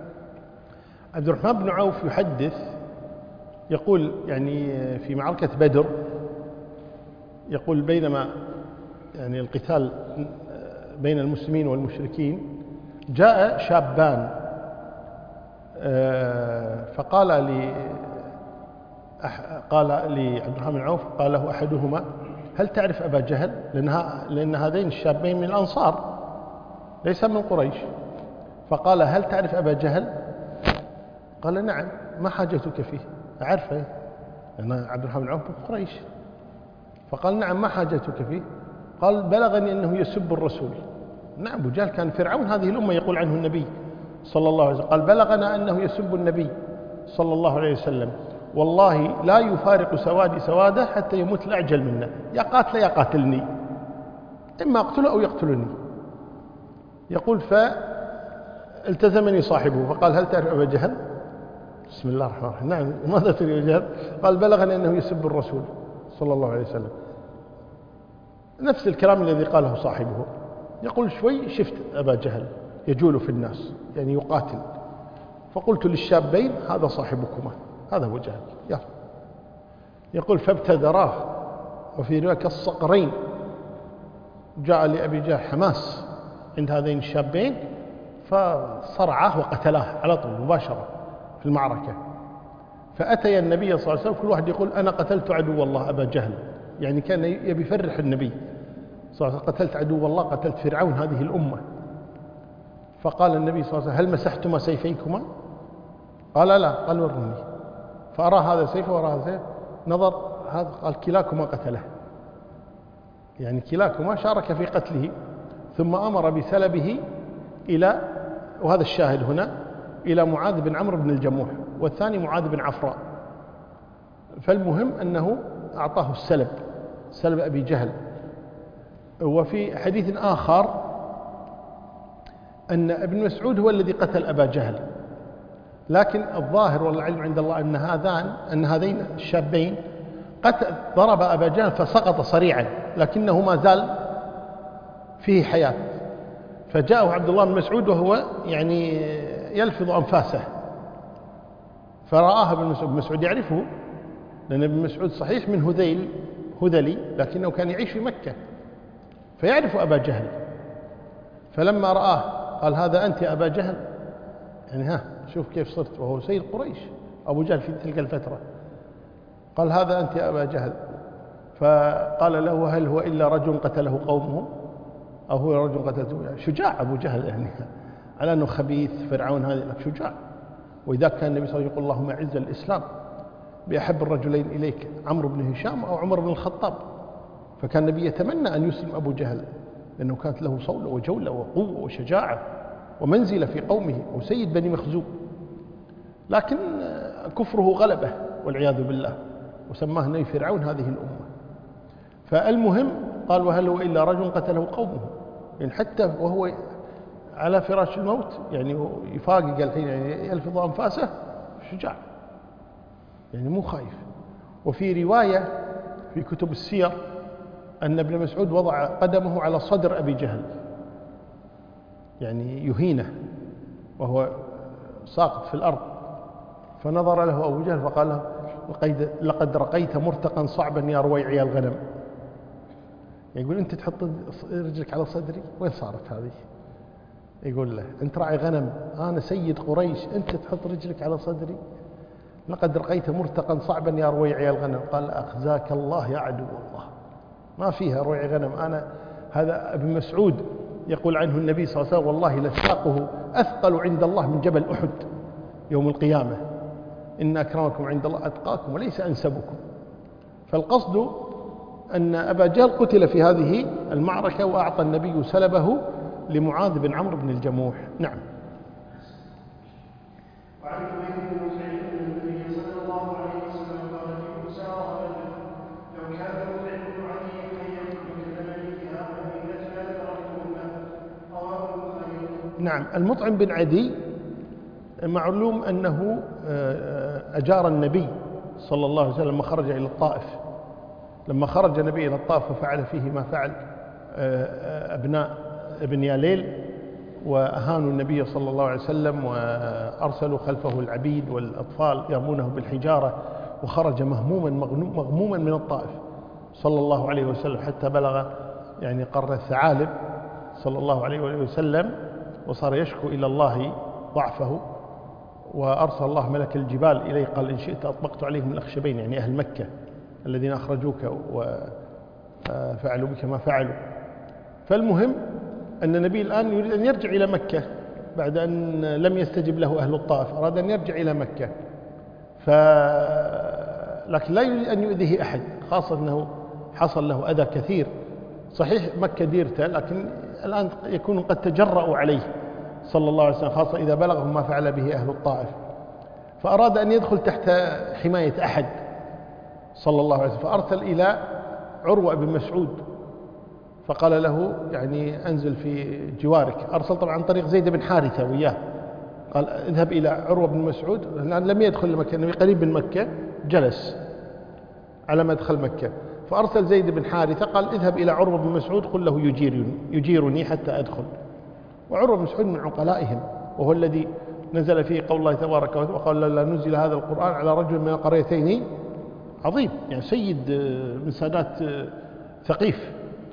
عبد الرحمن بن عوف يحدث يقول يعني في معركة بدر، يقول بينما يعني القتال بين المسلمين والمشركين جاء شابان فقال لي قال لعبد الرحمن بن عوف قال له أحدهما هل تعرف أبا جهل؟ لأن هذين الشابين من الأنصار ليس من قريش. فقال هل تعرف أبا جهل؟ قال نعم ما حاجتك فيه؟ أعرفه لأن عبد الرحمن بن عوف من قريش. فقال نعم ما حاجتك فيه؟ قال بلغني أنه يسب الرسول. نعم أبو جهل كان فرعون هذه الأمة يقول عنه النبي صلى الله عليه وسلم. قال بلغنا أنه يسب النبي صلى الله عليه وسلم والله لا يفارق سوادي سواده حتى يموت الأعجل منا، يا قاتل يا قاتلني، إما أقتله أو يقتلني. يقول فالتزمني صاحبه فقال هل تعرف أبا جهل؟ بسم الله الرحمن الرحيم. نعم ماذا تريد أبا جهل؟ قال بلغني أنه يسب الرسول صلى الله عليه وسلم، نفس الكلام الذي قاله صاحبه. يقول شوي شفت أبا جهل يجول في الناس يعني يقاتل، فقلت للشابين هذا صاحبكما، هذا أبو جهل. يلا. يقول فابتدراه، وفي رواية كالصقرين. جاء لأبي جهل حماس عند هذين الشابين فصرعاه وقتلاه على طول مباشرة في المعركة. فأتي النبي صلى الله عليه وسلم كل واحد يقول أنا قتلت عدو الله أبا جهل، يعني كان يبي يفرح النبي صلى الله عليه وسلم قتلت عدو الله، قتلت فرعون هذه الأمة. فقال النبي صلى الله عليه وسلم هل مسحتما سيفيكما؟ قال لا. قال وروني. فأرى هذا سيف وأرى هذا سيف، نظر هذا قال كلاكما قتله، يعني كلاكما شارك في قتله. ثم أمر بسلبه إلى، وهذا الشاهد هنا، إلى معاذ بن عمرو بن الجموح، والثاني معاذ بن عفراء. فالمهم أنه أعطاه السلب، سلب أبي جهل. وفي حديث آخر أن ابن مسعود هو الذي قتل أبا جهل، لكن الظاهر والعلم عند الله أن هذان أن هذين الشابين قتل ضرب أبا جهل فسقط صريعا، لكنه ما زال فيه حياة. فجاءه عبد الله بن مسعود وهو يعني يلفظ أنفاسه، فرآه ابن مسعود. مسعود يعرفه لأن ابن مسعود صحيح من هذيل هذلي، لكنه كان يعيش في مكة فيعرف أبا جهل. فلما رآه قال هذا أنت يا أبا جهل، يعني ها شوف كيف صرت، وهو سيد قريش أبو جهل في تلك الفترة. قال هذا أنت يا أبا جهل. فقال له هل هو إلا رجل قتله قومه أو هو رجل قتلته؟ شجاع أبو جهل يعني على أنه خبيث فرعون هذا شجاع. وإذا كان النبي صلى الله عليه وسلم يقول اللهم أعز الإسلام بأحب الرجلين إليك عمرو بن هشام أو عمر بن الخطاب، فكان النبي يتمنى أن يسلم أبو جهل، لأنه كانت له صولة وجولة وقوة وشجاعة ومنزلة في قومه، وسيد بني مخزوم، لكن كفره غلبه والعياذ بالله، وسماه النبي فرعون هذه الأمة. فالمهم قال وهل هو إلا رجل قتله قومه، يعني حتى وهو على فراش الموت يعني يفاقق الحين، يعني يلفظ أنفاسه، شجاع يعني مو خايف. وفي رواية في كتب السير أن ابن مسعود وضع قدمه على صدر أبي جهل يعني يهينه وهو ساقط في الأرض، فنظر له أبو جهل فقال له لقد رقيت مرتقا صعبا يا رويعي الغنم. يقول أنت تحط رجلك على صدري؟ وين صارت هذه؟ يقول له أنت راعي غنم، أنا سيد قريش، أنت تحط رجلك على صدري؟ لقد رقيت مرتقا صعبا يا رويعي الغنم. قال أخزاك الله يا عدو الله، ما فيها رويعي غنم. أنا هذا ابن مسعود يقول عنه النبي صلى الله عليه وسلم والله لساقه أثقل عند الله من جبل أحد يوم القيامة، إن أكرمكم عند الله أتقاكم وليس أنسبكم. فالقصد أن أبا جهل قتل في هذه المعركة، وأعطى النبي سلبه لمعاذ بن عمرو بن الجموح. نعم. وعن حميد بن سعيد أن النبي صلى الله عليه وسلم قال في أسارى بدر لو كان مطعم بن عدي أن يخرج كلمني فيها فإنك لا تركتهن. رواه البخاري. نعم. المطعم بن عدي معلوم أنه أجار النبي صلى الله عليه وسلم لما خرج إلى الطائف، لما خرج النبي إلى الطائف وفعل فيه ما فعل أبناء ابن ياليل، وأهانوا النبي صلى الله عليه وسلم وأرسلوا خلفه العبيد والأطفال يرمونه بالحجارة، وخرج مهموما مغموما من الطائف صلى الله عليه وسلم حتى بلغ يعني قرن الثعالب صلى الله عليه وسلم، وصار يشكو إلى الله ضعفه، وأرسل الله ملك الجبال إليه قال إن شئت أطبقت عليهم الأخشبين، يعني أهل مكة الذين أخرجوك وفعلوا بك ما فعلوا. فالمهم أن النبي الآن يريد أن يرجع إلى مكة بعد أن لم يستجب له أهل الطائف، أراد أن يرجع إلى مكة، ف... لكن لا يريد أن يؤذيه أحد، خاصة أنه حصل له أذى كثير. صحيح مكة ديرته، لكن الآن يكون قد تجرأوا عليه صلى الله عليه وسلم، خاصة إذا بلغهم ما فعل به أهل الطائف، فأراد أن يدخل تحت حماية أحد صلى الله عليه وسلم، فأرسل إلى عروة بن مسعود فقال له يعني أنزل في جوارك. أرسل طبعا عن طريق زيد بن حارثة وياه، قال اذهب إلى عروة بن مسعود، الآن لم يدخل مكة، النبي قريب من مكة، جلس على مدخل مكة، فأرسل زيد بن حارثة قال اذهب إلى عروة بن مسعود قل له يجيرني, يجيرني حتى أدخل. وعروة بن مسعود من عقلائهم، وهو الذي نزل فيه قول الله تبارك وتعالى وقال لا نزل هذا القرآن على رجل من القريتين عظيم، يعني سيد من سادات ثقيف.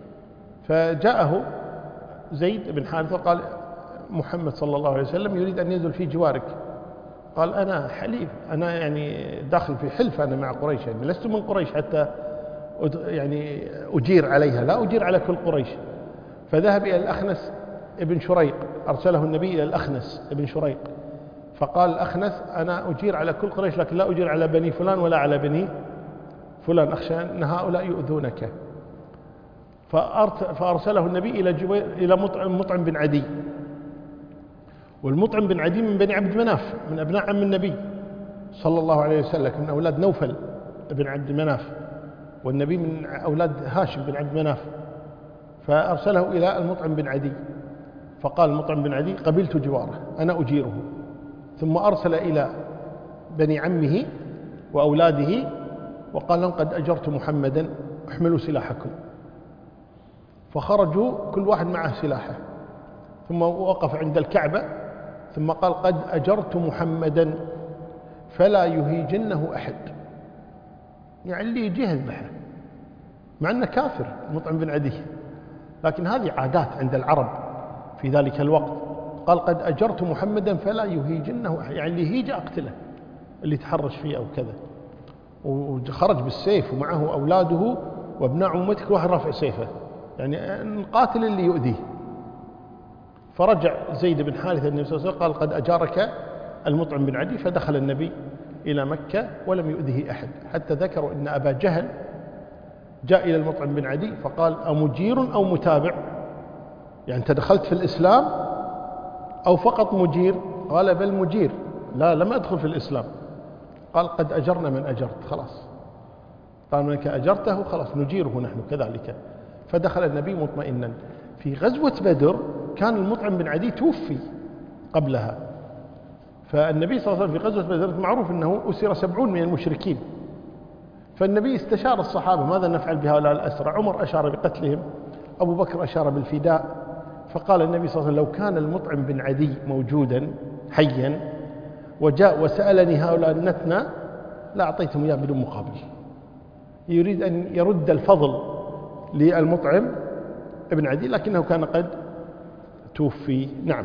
فجاءه زيد بن حارثة وقال محمد صلى الله عليه وسلم يريد أن ينزل في جوارك. قال أنا حليف، أنا يعني داخل في حلف أنا مع قريش، يعني لست من قريش حتى يعني أجير عليها، لا أجير على كل قريش. فذهب إلى الأخنس ابن شريق، أرسله النبي إلى الأخنس ابن شريق، فقال الأخنس أنا أجير على كل قريش لكن لا أجير على بني فلان ولا على بني فلان، أخشى أن هؤلاء يؤذونك. فأرسله النبي إلى جوير إلى مطعم, مطعم بن عدي، والمطعم بن عدي من بني عبد مناف، من أبناء عم النبي صلى الله عليه وسلم، من أولاد نوفل بن عبد مناف، والنبي من أولاد هاشم بن عبد مناف. فأرسله إلى المطعم بن عدي، فقال المطعم بن عدي قبلت جواره أنا أجيره. ثم أرسل إلى بني عمه وأولاده وقال لهم قد أجرت محمدا احملوا سلاحكم. فخرجوا كل واحد معه سلاحه، ثم وقف عند الكعبة ثم قال قد أجرت محمدا فلا يهيجنه أحد، يعني اللي يجي يذبحه، مع أنه كافر مطعم بن عدي، لكن هذه عادات عند العرب في ذلك الوقت. قال قد أجرت محمدا فلا يهيجنه أحد، يعني اللي يهيج أقتله، اللي تحرش فيه أو كذا. وخرج بالسيف ومعه أولاده وابناء عمته، كل واحد رافع سيفه، يعني نقاتل اللي يؤذيه. فرجع زيد بن حارثة النبي صلى الله عليه وسلم قال قد أجارك المطعم بن عدي، فدخل النبي إلى مكة ولم يؤذه أحد، حتى ذكروا أن أبا جهل جاء إلى المطعم بن عدي فقال أمجير أو متابع؟ يعني أنت دخلت في الإسلام أو فقط مجير؟ قال بل مجير. لا، لم أدخل في الإسلام. قال قد أجرنا من أجرت، خلاص قال منك أجرته خلاص نجيره نحن كذلك. فدخل النبي مطمئنا. في غزوة بدر كان المطعم بن عدي توفي قبلها، فالنبي صلى الله عليه وسلم في غزوة بدر معروف أنه أسر سبعون من المشركين، فالنبي استشار الصحابة ماذا نفعل بهؤلاء الأسرى. عمر أشار بقتلهم، أبو بكر أشار بالفداء. فقال النبي صلى الله عليه وسلم لو كان المطعم بن عدي موجودا حيا وجاء وسألني هؤلاء النتنى لأعطيتهم إياه بدون مقابل. يريد أن يرد الفضل للمطعم ابن عدي لكنه كان قد توفي. نعم.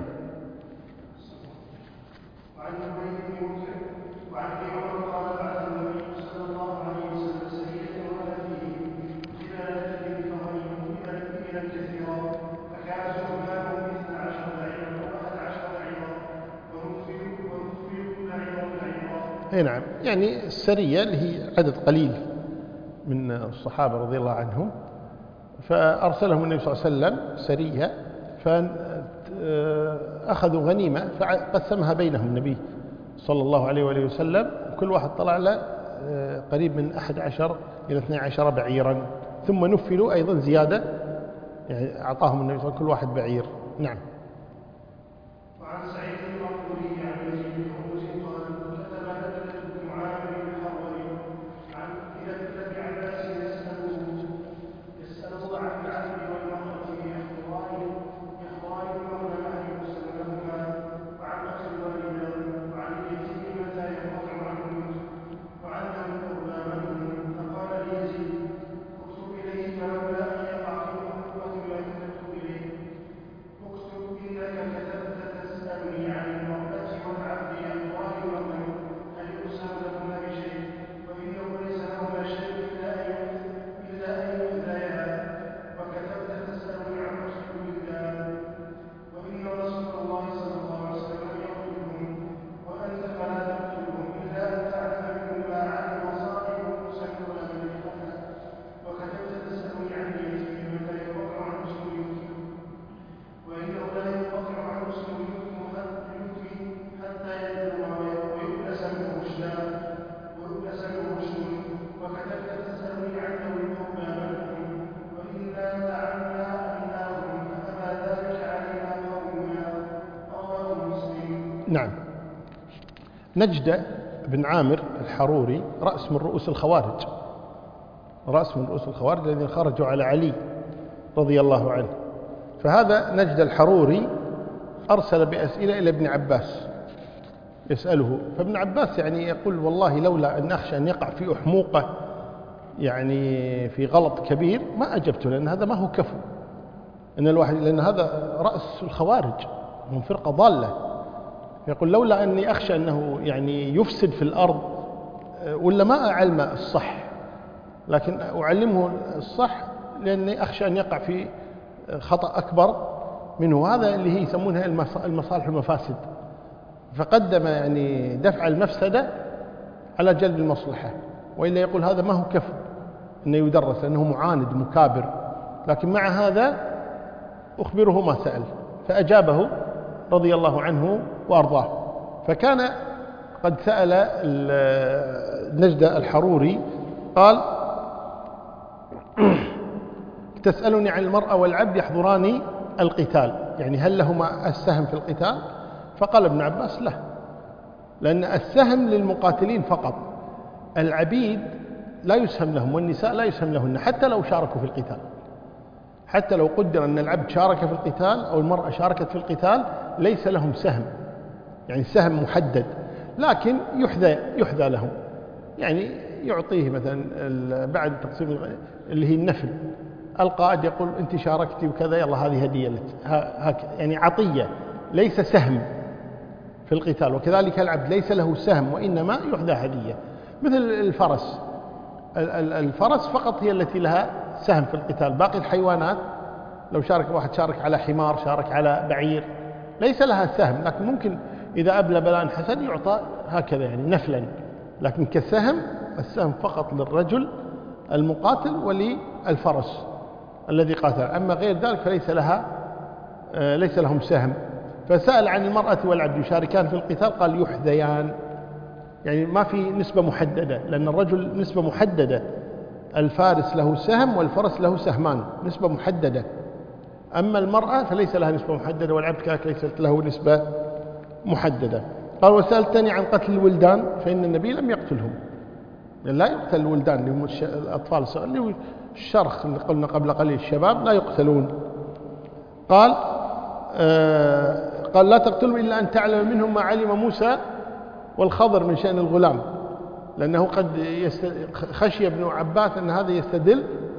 وعن ابي بن مسلم وعن ابي عمر قال بعث النبي صلى الله عليه وسلم سريه ولا فيه خلاله بفهم من كثيرا فكان سهمانهم اثنا عشر بعيرا واحد عشر بعيرا ونفي كل عير بعيرا. اي نعم، يعني السريه اللي هي عدد قليل من الصحابه رضي الله عنهم، فأرسلهم النبي صلى الله عليه وسلم سرية فأخذوا غنيمة فقسمها بينهم النبي صلى الله عليه وآله وسلم، كل واحد طلع له قريب من أحد عشر إلى اثني عشر بعيرا، ثم نفلوا أيضا زيادة، يعني أعطاهم النبي صلى الله عليه وسلم كل واحد بعير. نعم. وعن سعيد المقبوري عن يزيد بن هرمز قال كتب نبلة بن عامر الحروري عن إلى ابن عباس يسأله يسأله عن العبد والمرأة يخبران يخبران المولى ما يرسل لهما وعن أخي الوالدين وعن اليتيم متى ينقطع عنه وعنه القربى منهم. فقال ليزيد اكتب إليه فلولا أن يقع في أخوة ما كتبت إليه اكتب إنك كتبت تسألني عن المرأة والعبد يخبران لهم هل يرسل لهما بشيء وإنه ليس لهما شيء إلا أن إلا أن يؤذيا وكتبت تسألني عن رسل الولدان وإن رسول الله صلى الله عليه وسلم يقتلهم وأنت فلا تقتلهم إلا أن تعلم منهم ما علم صاحب سمعون من الفتى وكتبت تسألني عن اليتيم متى ينقطع عن رسل اليتيم وإنه لا ينقطع عن رسل اليتيم حتى يبلغ ويؤنس منه رشدا ويؤنس منه رشد وكتبت تسألني عن ذوي القربى منهم وإنا زعمنا أنهم فأبى ذلك علينا قومنا. رواه مسلم. نعم. نجدة بن عامر الحروري رأس من رؤوس الخوارج، رأس من رؤوس الخوارج الذين خرجوا على علي رضي الله عنه. فهذا نجدة الحروري أرسل بأسئلة إلى ابن عباس يسأله، فابن عباس يعني يقول والله لولا أن أخشى أن يقع في أحموقة يعني في غلط كبير ما أجبته، لأن هذا ما هو كفو، إن الواحد لأن هذا رأس الخوارج من فرقة ضالة. يقول لولا أني أخشى أنه يعني يفسد في الأرض ولا ما أعلم الصح، لكن أعلمه الصح لأني أخشى أن يقع في خطأ أكبر منه. هذا اللي هي يسمونها المصالح والمفاسد، فقدم يعني دفع المفسدة على جلب المصلحة، وإلا يقول هذا ما هو كفو أنه يدرس لأنه معاند مكابر، لكن مع هذا أخبره ما سأل فأجابه رضي الله عنه وأرضاه. فكان قد سأل نجدة الحروري قال تسألني عن المرأة والعبد يحضران القتال، يعني هل لهما السهم في القتال؟ فقال ابن عباس لا، لأن السهم للمقاتلين فقط، العبيد لا يسهم لهم والنساء لا يسهم لهن حتى لو شاركوا في القتال، حتى لو قدر أن العبد شارك في القتال أو المرأة شاركت في القتال ليس لهم سهم، يعني سهم محدد، لكن يحذى يحذى لهم، يعني يعطيه مثلا بعد تقسيم اللي هي النفل، القائد يقول أنت شاركتي وكذا يلا هذه هدية لك، يعني عطية ليس سهم في القتال. وكذلك العبد ليس له سهم وإنما يحذى هدية، مثل الفرس، الفرس فقط هي التي لها سهم في القتال، باقي الحيوانات لو شارك واحد شارك على حمار شارك على بعير ليس لها سهم، لكن ممكن إذا أبلى بلاء حسن يعطى هكذا يعني نفلا، لكن كسهم السهم فقط للرجل المقاتل وللفرس الذي قاتل، أما غير ذلك فليس لها ليس لهم سهم. فسأل عن المرأة والعبد يشاركان في القتال، قال يحذيان، يعني ما في نسبة محددة، لأن الرجل نسبة محددة، الفارس له سهم والفرس له سهمان، نسبة محددة. أما المرأة فليس لها نسبة محددة، والعبد كذلك ليست له نسبة محددة. قال وسألتني عن قتل الولدان، فإن النبي لم يقتلهم، لا يقتل الولدان اللي هم الأطفال الصغار، اللي هو الشرخ اللي قلنا قبل قليل، الشباب لا يقتلون. قال آه قال لا تقتلهم إلا أن تعلم منهم ما علم موسى والخضر من شأن الغلام، لأنه قد يست... خشي ابن عباس أن هذا يستدل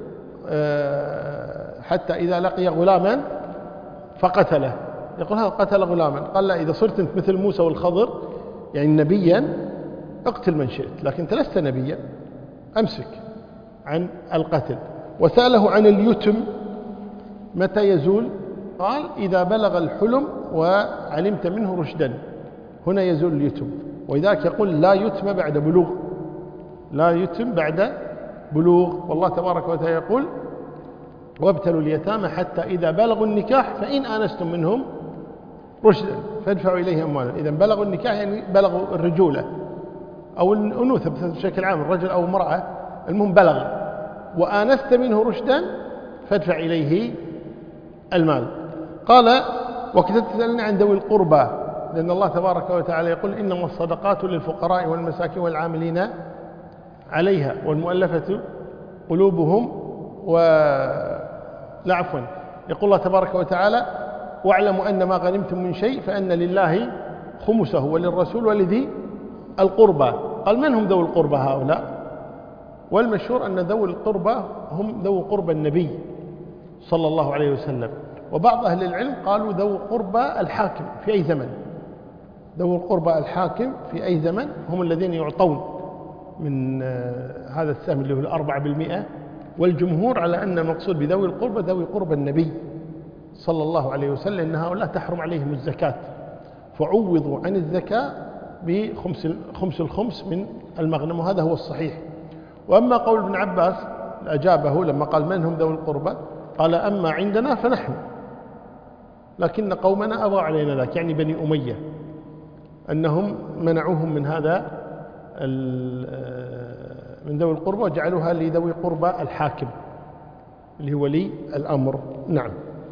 آه حتى إذا لقي غلاما فقتله، يقول هذا قتل غلاما. قال لا، إذا صرت أنت مثل موسى والخضر يعني نبيا اقتل من شئت، لكن أنت لست نبيا، أمسك عن القتل. وسأله عن اليتم متى يزول، قال إذا بلغ الحلم وعلمت منه رشدا، هنا يزول اليتم. وذاك يقول لا يتم بعد بلوغ، لا يتم بعد بلوغ. والله تبارك وتعالى يقول وابتلوا اليتامى حتى إذا بلغوا النكاح فإن آنستم منهم رشدا فادفعوا إليهم أموالا. إذا بلغوا النكاح يعني بلغوا الرجولة أو الأنوثة بشكل عام، الرجل أو المرأة، المهم بلغ، وآنست منه رشدا فادفع إليه المال. قال وكنت تسألني عن ذوي القربى، لأن الله تبارك وتعالى يقول إنما الصدقات للفقراء والمساكين والعاملين عليها والمؤلفة قلوبهم و لا عفوا يقول الله تبارك وتعالى واعلموا أن ما غنمتم من شيء فأن لله خمسه وللرسول ولذي القربى. قال من هم ذوي القربى هؤلاء؟ والمشهور أن ذوي القربى هم ذوي قربى النبي صلى الله عليه وسلم. وبعض أهل العلم قالوا ذوي قربى الحاكم في أي زمن، ذوي القربى الحاكم في أي زمن هم الذين يعطون من هذا السهم اللي هو الأربعة بالمئة. والجمهور على أن المقصود بذوي القربى ذوي قربى النبي صلى الله عليه وسلم، أن هؤلاء تحرم عليهم الزكاة، فعوضوا عن الزكاة بخمس خمس الخمس من المغنم، وهذا هو الصحيح. وأما قول ابن عباس أجابه لما قال من هم ذوي القربى، قال أما عندنا فنحن، لكن قومنا أبوا علينا ذاك، يعني بني أمية، أنهم منعوهم من هذا من ذوي القربى وجعلوها لذوي قربى الحاكم اللي هو ولي الأمر. نعم.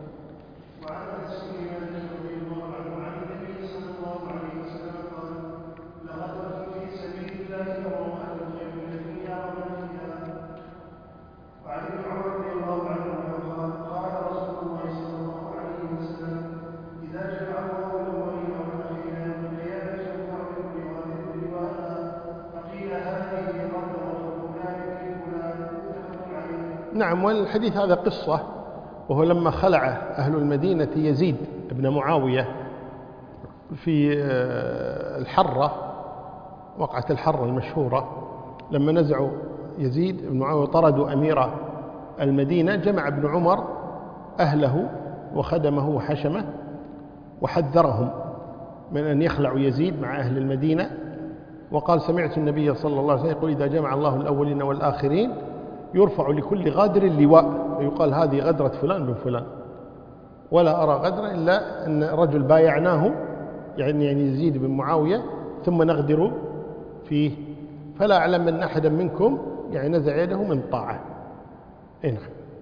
نعم. والحديث هذا قصة، وهو لما خلع أهل المدينة يزيد بن معاوية في الحرة، وقعة الحرة المشهورة، لما نزعوا يزيد بن معاوية وطردوا أمير المدينة، جمع ابن عمر أهله وخدمه وحشمه وحذرهم من أن يخلعوا يزيد مع أهل المدينة، وقال سمعت النبي صلى الله عليه وسلم يقول إذا جمع الله الأولين والآخرين يرفع لكل غادر لواء ويقال هذه غدرة فلان بن فلان، ولا أرى غدرة إلا أن رجل بايعناه يعني يعني يزيد بن معاوية ثم نغدر فيه، فلا أعلم أن أحدا منكم يعني نزع يده من طاعة. نعم.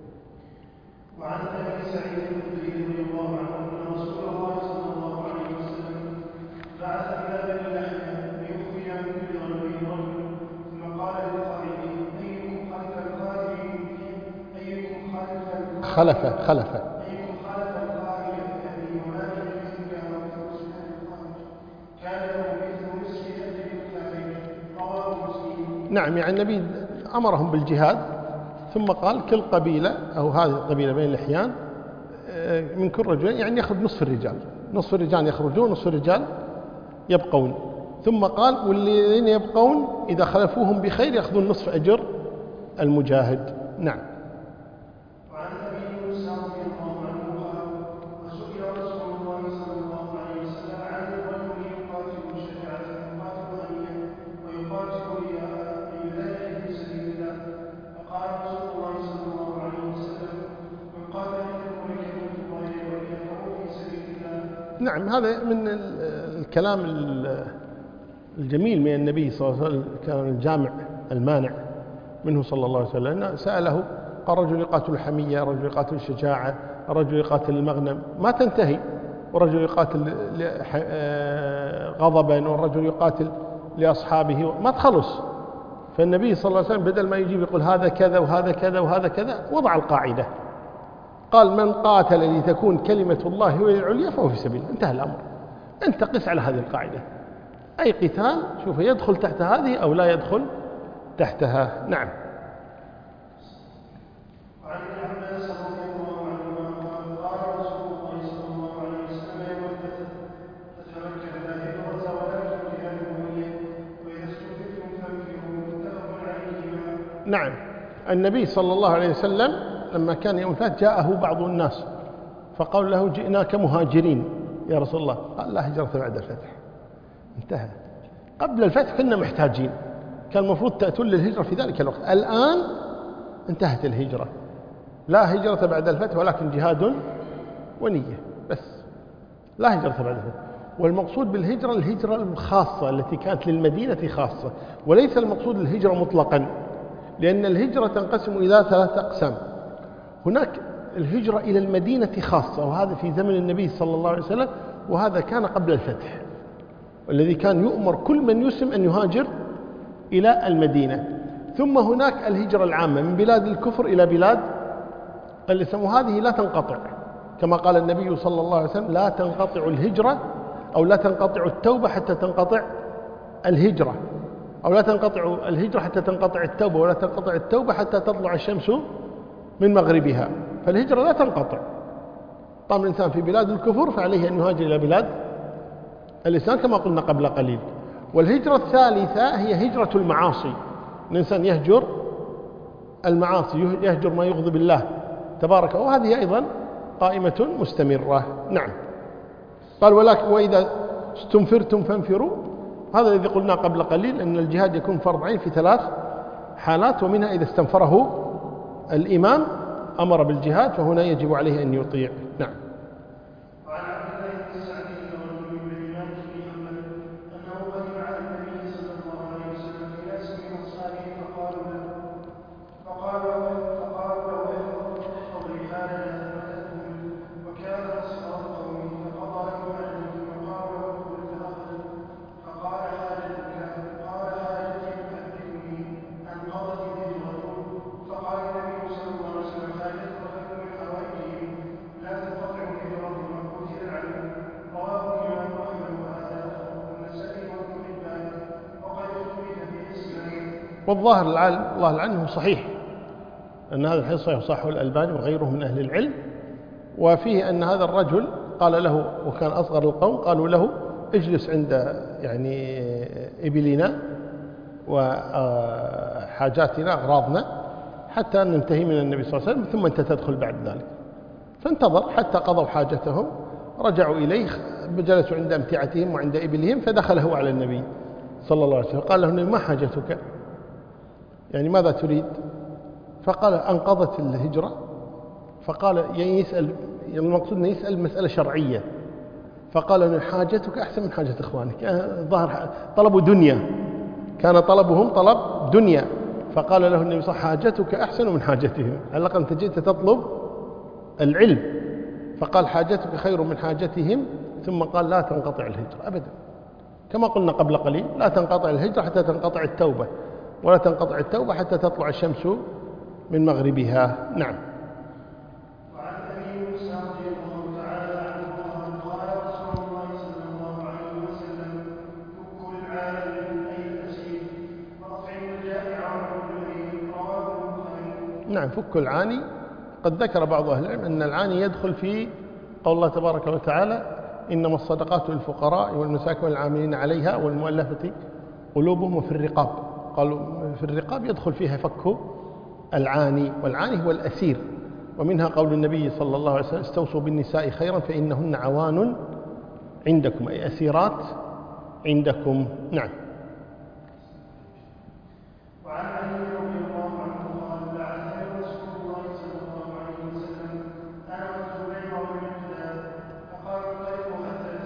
وعن أبي سعيد الخدري رضي الله عنه أن رسول الله صلى الله عليه وسلم بعث إلى بني لحية ليخرج من كل رجل رجل، ثم قال للقائدين أيكم خلف القائل أيكم خلف خلف خلف أيكم خلف القائل فأبي ومات بمثل هذا الرسول الخارج كان له مثل نصف أجر الكافرين. رواه مسلم. نعم. يعني النبي أمرهم بالجهاد، ثم قال كل قبيلة أو هذه القبيلة بين الأحيان من كل رجل يعني يأخذ نصف الرجال، نصف الرجال يخرجون نصف الرجال يبقون، ثم قال والذين يبقون إذا خلفوهم بخير يأخذون نصف أجر المجاهد. نعم. وعن أبي موسى رضي الله عنه قال وسئل رسول الله صلى الله عليه وسلم عن الرجل يقاتل شجاعة يقاتل غنيا ويقاتل رياء أي ذلك في سبيل الله، فقال نعم، هذا من الكلام الجميل من النبي صلى الله عليه وسلم، كان الجامع المانع منه صلى الله عليه وسلم. سأله قال: رجل يقاتل الحمية، رجل يقاتل الشجاعة، رجل يقاتل المغنم، ما تنتهي. ورجل يقاتل غضبا، والرجل يقاتل لأصحابه، ما تخلص. فالنبي صلى الله عليه وسلم بدل ما يجيب يقول هذا كذا وهذا كذا وهذا كذا، وضع القاعدة، قال: من قاتل لتكون كلمة الله هي العليا فهو في سبيل الله. انتهى الأمر. أنت قس على هذه القاعدة، أي قتال شوف يدخل تحت هذه أو لا يدخل تحتها. نعم. وعن ابن عباس رضي الله عنهما قال: قال رسول الله صلى الله عليه وسلم يوم الفتح: فتمكن لا هجرة ولكن جهاد نية، وإذا استنفرتم فانفروا، متفق عليهما. نعم. النبي صلى الله عليه وسلم لما كان يوم الفتح جاءه بعض الناس فقال له: جئناك مهاجرين يا رسول الله. قال: لا هجرة بعد الفتح. انتهى. قبل الفتح كنا محتاجين، كان المفروض تأتون للهجرة في ذلك الوقت. الآن انتهت الهجرة، لا هجرة بعد الفتح ولكن جهاد ونية بس، لا هجرة بعد الفتح. والمقصود بالهجرة الهجرة الخاصة التي كانت للمدينة خاصة، وليس المقصود الهجرة مطلقا، لأن الهجرة تنقسم إلى ثلاثة أقسام. هناك الهجرة إلى المدينة خاصة، وهذا في زمن النبي صلى الله عليه وسلم، وهذا كان قبل الفتح، والذي كان يؤمر كل من يسلم أن يهاجر إلى المدينة. ثم هناك الهجرة العامة من بلاد الكفر إلى بلاد الإسلام، وهذه لا تنقطع، كما قال النبي صلى الله عليه وسلم: لا تنقطع الهجرة أو لا تنقطع التوبة حتى تنقطع الهجرة، أو لا تنقطع الهجرة حتى تنقطع التوبة، ولا تنقطع التوبة حتى تطلع الشمس من مغربها. فالهجرة لا تنقطع. قام الإنسان في بلاد الكفر فعليه أن يهاجر إلى بلاد الإسلام كما قلنا قبل قليل. والهجرة الثالثة هي هجرة المعاصي، الإنسان يهجر المعاصي، يهجر ما يغضب الله تبارك، وهذه أيضا قائمة مستمرة. نعم. قال: ولكن وإذا استنفرتم فانفروا، هذا الذي قلنا قبل قليل أن الجهاد يكون فرض عين في ثلاث حالات، ومنها إذا استنفره الإمام أمر بالجهاد، فهنا يجب عليه أن يطيع. نعم. وعن عبد الله بن سعد رجل من بني مالك بن حنبل أنه قدم على النبي صلى الله عليه وسلم في ناس من أصحابه فقالوا له فقالوا فقالوا له احفظ رجالنا ثبتهم، وكان أصغر قومه فقضى لهم أجرهم، فقالوا له ادخل فدخل، فقال: حاجتك؟ قال: حاجتي تحدثني أن قضت الهجرة. فقال النبي صلى الله عليه وسلم: حاجتك خير من حوائجهم، لا تنقطع هجرتهم من قتل العدو. رواه الإمام أحمد وهذا أخرجه النسائي وابن حبان، وقد اختلف في اسمه. والظاهر الله عنه صحيح، أن هذا الحديث صحيح، صححه الألباني وغيره من أهل العلم. وفيه أن هذا الرجل قال له، وكان أصغر القوم، قالوا له: اجلس عند يعني إبلنا وحاجاتنا أغراضنا حتى ننتهي من النبي صلى الله عليه وسلم، ثم أنت تدخل بعد ذلك. فانتظر حتى قضوا حاجتهم، رجعوا إليه، جلسوا عند أمتعتهم وعند إبلهم، فدخل هو على النبي صلى الله عليه وسلم. قال له: ما حاجتك؟ يعني ماذا تريد؟ فقال: أنقضت الهجرة. فقال يعني يسأل، يعني المقصود أنه يسأل مسألة شرعية. فقال له: حاجتك أحسن من حاجة إخوانك. ظهر طلبوا دنيا، كان طلبهم طلب دنيا. فقال له النبي صلى الله عليه وسلم: حاجتك أحسن من حاجتهم، على الأقل أنت جئت تطلب العلم. فقال: حاجتك خير من حاجتهم. ثم قال: لا تنقطع الهجرة أبدا، كما قلنا قبل قليل: لا تنقطع الهجرة حتى تنقطع التوبة، ولا تنقطع التوبة حتى تطلع الشمس من مغربها. نعم. وعن أبي موسى رضي الله تعالى عنه قال: قال رسول الله صلى الله عليه وسلم: فكوا العالم أي الأسير، وأطعموا الجائع وعملوا إليه. رواه البخاري. نعم. فك العاني، قد ذكر بعض أهل العلم أن العاني يدخل في قول الله تبارك وتعالى: إنما الصدقات للفقراء والمساكين والعاملين عليها والمؤلفة قلوبهم وفي الرقاب. قالوا في الرقاب يدخل فيها فك العاني، والعاني هو الأسير. ومنها قول النبي صلى الله عليه وسلم: استوصوا بالنساء خيرا فإنهن عوان عندكم، أي أسيرات عندكم. نعم. وعن علي رضي الله عنه قال: بعثني رسول الله صلى الله عليه وسلم أنا والزبير والمقداد، فقال: انطلقوا حتى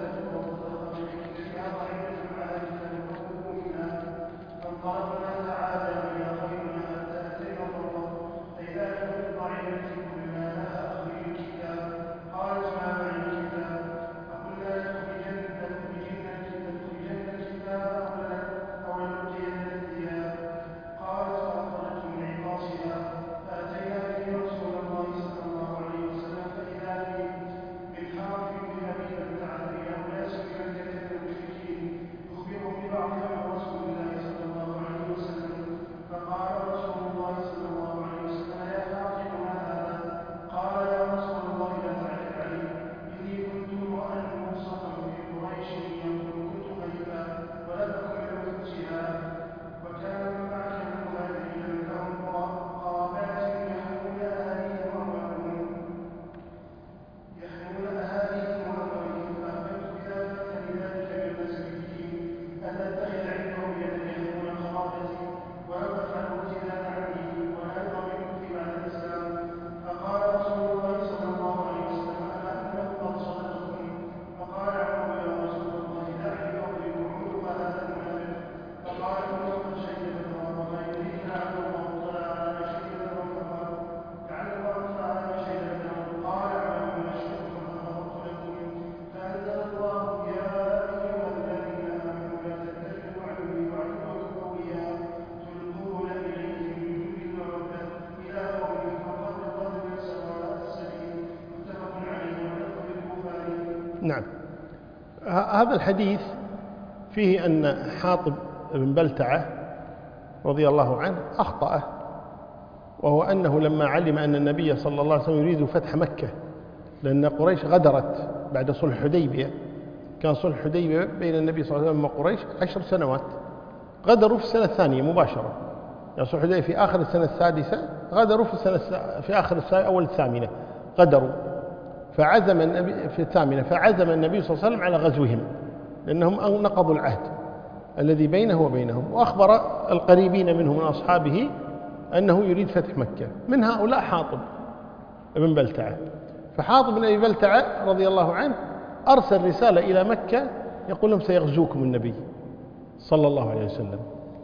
نعم. هذا الحديث فيه أن حاطب بن بلتعة رضي الله عنه أخطأ، وهو أنه لما علم أن النبي صلى الله عليه وسلم يريد فتح مكة، لأن قريش غدرت بعد صلح حديبية، كان صلح حديبية بين النبي صلى الله عليه وسلم وقريش عشر سنوات، غدروا في السنة الثانية مباشرة، يعني صلح حديبية في آخر السنة السادسة، غدروا في السنة في آخر السنة أول الثامنة غدروا، فعزم النبي في الثامنة فعزم النبي صلى الله عليه وسلم على غزوهم، لأنهم نقضوا العهد الذي بينه وبينهم، وأخبر القريبين منه من أصحابه أنه يريد فتح مكة، من هؤلاء حاطب بن بلتعة. فحاطب بن أبي بلتعة رضي الله عنه أرسل رسالة إلى مكة يقول لهم سيغزوكم النبي صلى الله عليه وسلم.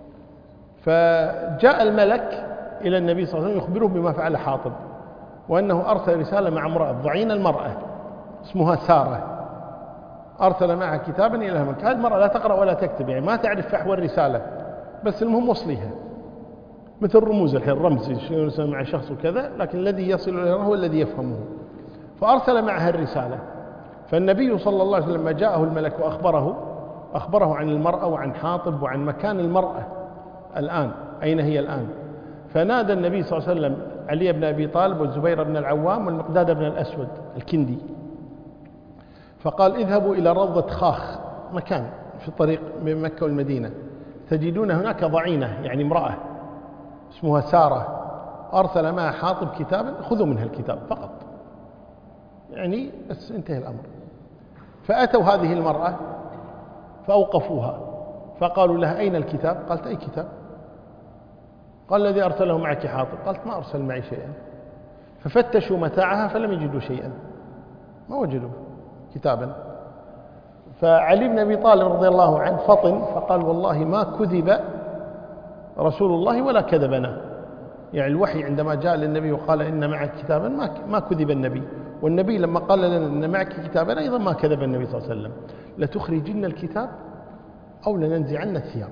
فجاء الملك إلى النبي صلى الله عليه وسلم يخبره بما فعل حاطب، وأنه أرسل رسالة مع امرأة ضعين المرأة اسمها سارة، أرسل معها كتابا إلى مكة. هذه المرأة لا تقرأ ولا تكتب، يعني ما تعرف فحوى الرسالة، بس المهم وصليها، مثل رموز الحين رمز يصير مع شخص وكذا، لكن الذي يصل إليه هو الذي يفهمه. فأرسل معها الرسالة، فالنبي صلى الله عليه وسلم لما جاءه الملك وأخبره أخبره عن المرأة وعن حاطب وعن مكان المرأة الآن، أين هي الآن. فنادى النبي صلى الله عليه وسلم علي بن أبي طالب والزبير بن العوام والمقداد بن الأسود الكندي، فقال اذهبوا إلى روضة خاخ، مكان في الطريق بين مكة والمدينة، تجدون هناك ضعينة يعني امرأة اسمها سارة، أرسل معها حاطب كتابا، خذوا منها الكتاب فقط، يعني بس انتهى الأمر. فأتوا هذه المرأة فأوقفوها، فقالوا لها أين الكتاب؟ قالت أي كتاب؟ قال الذي أرسله معك حاطب. قالت ما أرسل معي شيئا. ففتشوا متاعها فلم يجدوا شيئا، ما وجدوا كتابا. فعلي بن أبي طالب رضي الله عنه فطن فقال والله ما كذب رسول الله ولا كذبنا، يعني الوحي عندما جاء للنبي وقال إن معك كتابا ما ما كذب النبي، والنبي لما قال لنا إن معك كتابا أيضا ما كذب النبي صلى الله عليه وسلم، لتخرجن الكتاب أو لننزعن الثياب.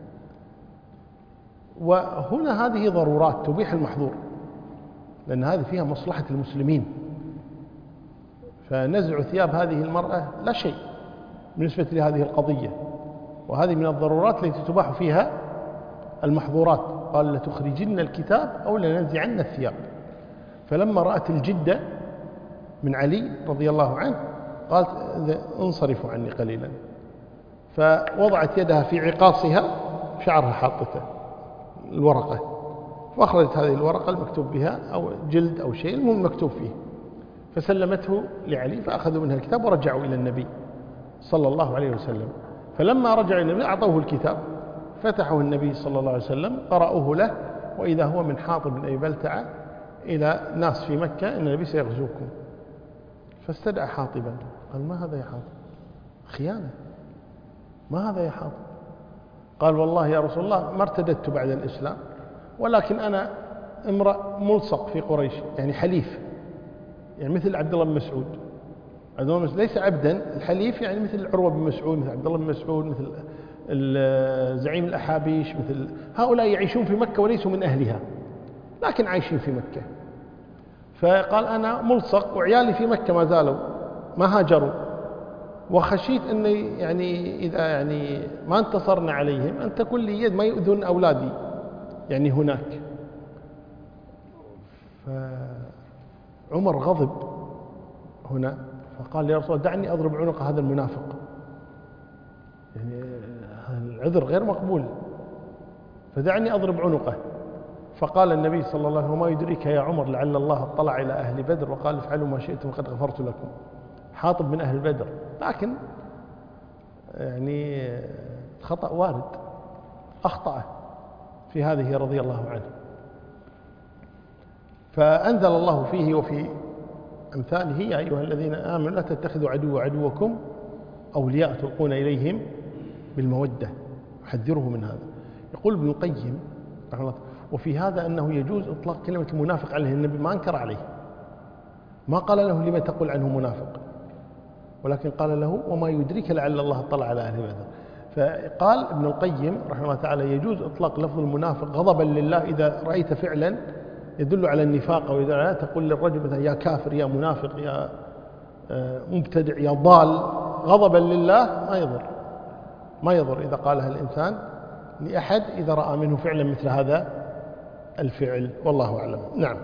وهنا هذه ضرورات تبيح المحظور، لأن هذه فيها مصلحة المسلمين، فنزع ثياب هذه المرأة لا شيء بالنسبة لهذه القضية، وهذه من الضرورات التي تباح فيها المحظورات. قال لتخرجن الكتاب أو لننزعن الثياب. فلما رأت الجدة من علي رضي الله عنه قالت انصرفوا عني قليلا، فوضعت يدها في عقاصها شعرها حاطته الورقة، فأخرجت هذه الورقة المكتوب بها أو جلد أو شيء المهم مكتوب فيه، فسلمته لعلي، فأخذوا منها الكتاب ورجعوا إلى النبي صلى الله عليه وسلم. فلما رجع إلى النبي أعطوه الكتاب، فتحه النبي صلى الله عليه وسلم قرأوه له، وإذا هو من حاطب بن أبي بلتعة إلى ناس في مكة إن النبي سيغزوكم. فاستدعى حاطبا قال ما هذا يا حاطب؟ خيانة، ما هذا يا حاطب؟ قال والله يا رسول الله ما ارتدت بعد الإسلام، ولكن أنا امرأ ملصق في قريش، يعني حليف، يعني مثل عبد الله بن مسعود. عبد الله بن مسعود ليس عبدا، الحليف يعني مثل عروة بن مسعود، مثل عبد الله بن مسعود، مثل زعيم الأحابيش، مثل هؤلاء يعيشون في مكة وليسوا من أهلها لكن عايشين في مكة. فقال أنا ملصق وعيالي في مكة ما زالوا ما هاجروا، وخشيت أني يعني إذا يعني ما انتصرنا عليهم أن تكون لي يد ما يؤذون أولادي يعني هناك. فعمر غضب هنا فقال يا رسول الله دعني أضرب عنق هذا المنافق، يعني العذر غير مقبول، فدعني أضرب عنقه. فقال النبي صلى الله عليه وسلم وما يدريك يا عمر لعل الله اطلع إلى أهل بدر وقال افعلوا ما شئتم قد غفرت لكم. حاطب من أهل بدر، لكن يعني خطأ وارد، أخطأ في هذه رضي الله عنه. فأنزل الله فيه وفي أمثاله يا أيها الذين آمنوا لا تتخذوا عدو عدوكم أولياء تلقون إليهم بالمودة، حذره من هذا. يقول ابن القيم رحمه الله وفي هذا أنه يجوز إطلاق كلمة المنافق عليه، النبي ما أنكر عليه، ما قال له لما تقول عنه منافق، ولكن قال له وما يدريك لعل الله اطلع على أهل بدر. فقال ابن القيم رحمه الله تعالى يجوز إطلاق لفظ المنافق غضبا لله إذا رأيت فعلا يدل على النفاق أو يدل على تقول للرجل مثلا يا كافر يا منافق يا مبتدع يا ضال غضبا لله ما يضر، ما يضر إذا قالها الإنسان لأحد إذا رأى منه فعلا مثل هذا الفعل، والله أعلم. نعم.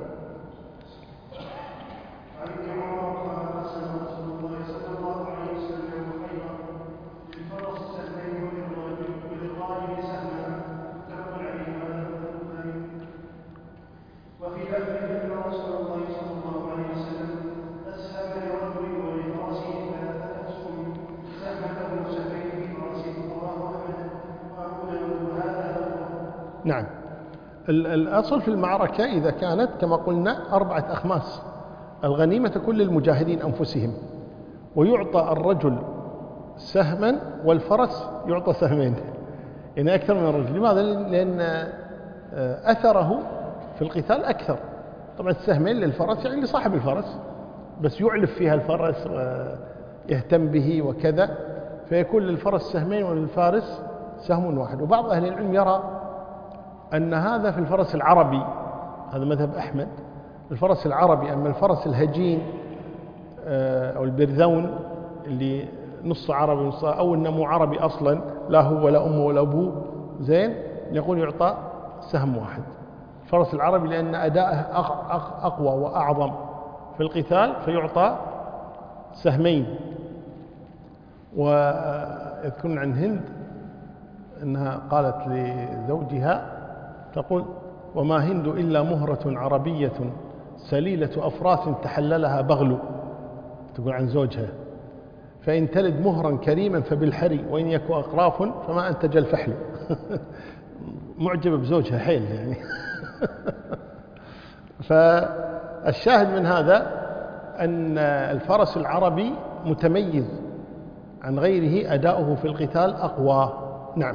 نعم. الأصل في المعركة إذا كانت كما قلنا أربعة أخماس، الغنيمة تكون للمجاهدين أنفسهم، ويعطى الرجل سهما والفرس يعطى سهمين، يعني أكثر من الرجل. لماذا؟ لأن أثره في القتال أكثر. طبعا السهمين للفرس يعني لصاحب الفرس، بس يعلف فيها الفرس ويهتم به وكذا، فيكون للفرس سهمين وللفارس سهم واحد. وبعض أهل العلم يرى أن هذا في الفرس العربي، هذا مذهب أحمد، الفرس العربي. أما الفرس الهجين أو البرذون اللي نص عربي نص، أو إنه مو عربي أصلا، لا هو ولا أمه ولا أبوه، زين، يقول يعطى سهم واحد. الفرس العربي لأن أداءه أقوى وأعظم في القتال فيعطى سهمين. ويذكرون عن هند أنها قالت لزوجها تقول: وما هند إلا مهرة عربية سليلة أفراس تحللها بغل. تقول عن زوجها: فإن تلد مهرا كريما فبالحري، وإن يكو أقراف فما أنتج الفحل. معجبة بزوجها حيل يعني. فالشاهد من هذا أن الفرس العربي متميز عن غيره، أداؤه في القتال أقوى. نعم.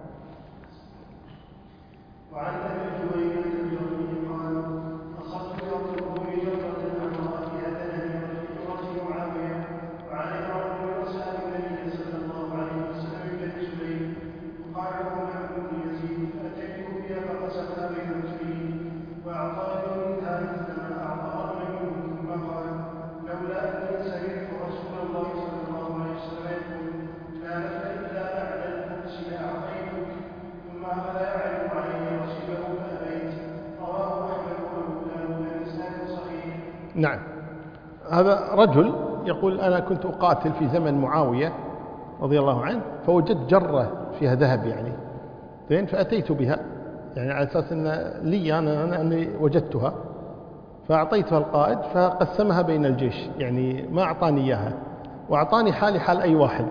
وعن ابي جويرية الجرمي قال: اصبت يوم الظهر جرة عن امرأتها تنهي رجل معاوية، وعليها رجل من اصحاب النبي صلى الله عليه وسلم من بني سليم، وقال له محمود بن يزيد: فاتيته بها فقسمها بين المسلمين، واعطاني منها مثل ما اعطى رجل منهم، ثم قال: لولا اني سمعت رسول الله صلى الله عليه وسلم يقول: لا نفل الا بعد القدس لاعطيتك، ثم اخذ يعرض عليه رسوله فابيت. رواه احمد وابو داود باسناد صحيح. نعم. هذا رجل يقول: أنا كنت أقاتل في زمن معاوية رضي الله عنه، فوجدت جرة فيها ذهب يعني، زين، فأتيت بها يعني على أساس أن لي أنا, أنا أني وجدتها، فأعطيتها القائد فقسمها بين الجيش، يعني ما أعطاني إياها، وأعطاني حالي حال أي واحد.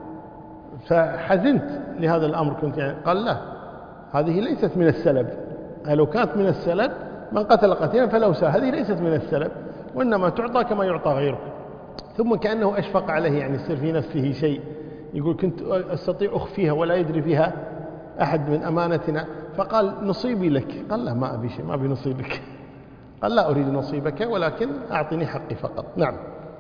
فحزنت لهذا الأمر، كنت يعني قال: لا، هذه ليست من السلب. لو كانت من السلب من قتل قتيلا فلو ساء، هذه ليست من السلب، وإنما تعطى كما يعطى غيره. ثم كأنه أشفق عليه، يعني يصير في نفسه شيء، يقول: كنت أستطيع أخفيها ولا يدري فيها أحد من أمانتنا، فقال: نصيبي لك. قال: لا، ما أبي شيء، ما أبي نصيبك. قال: لا أريد نصيبك، ولكن أعطني حقي فقط. نعم.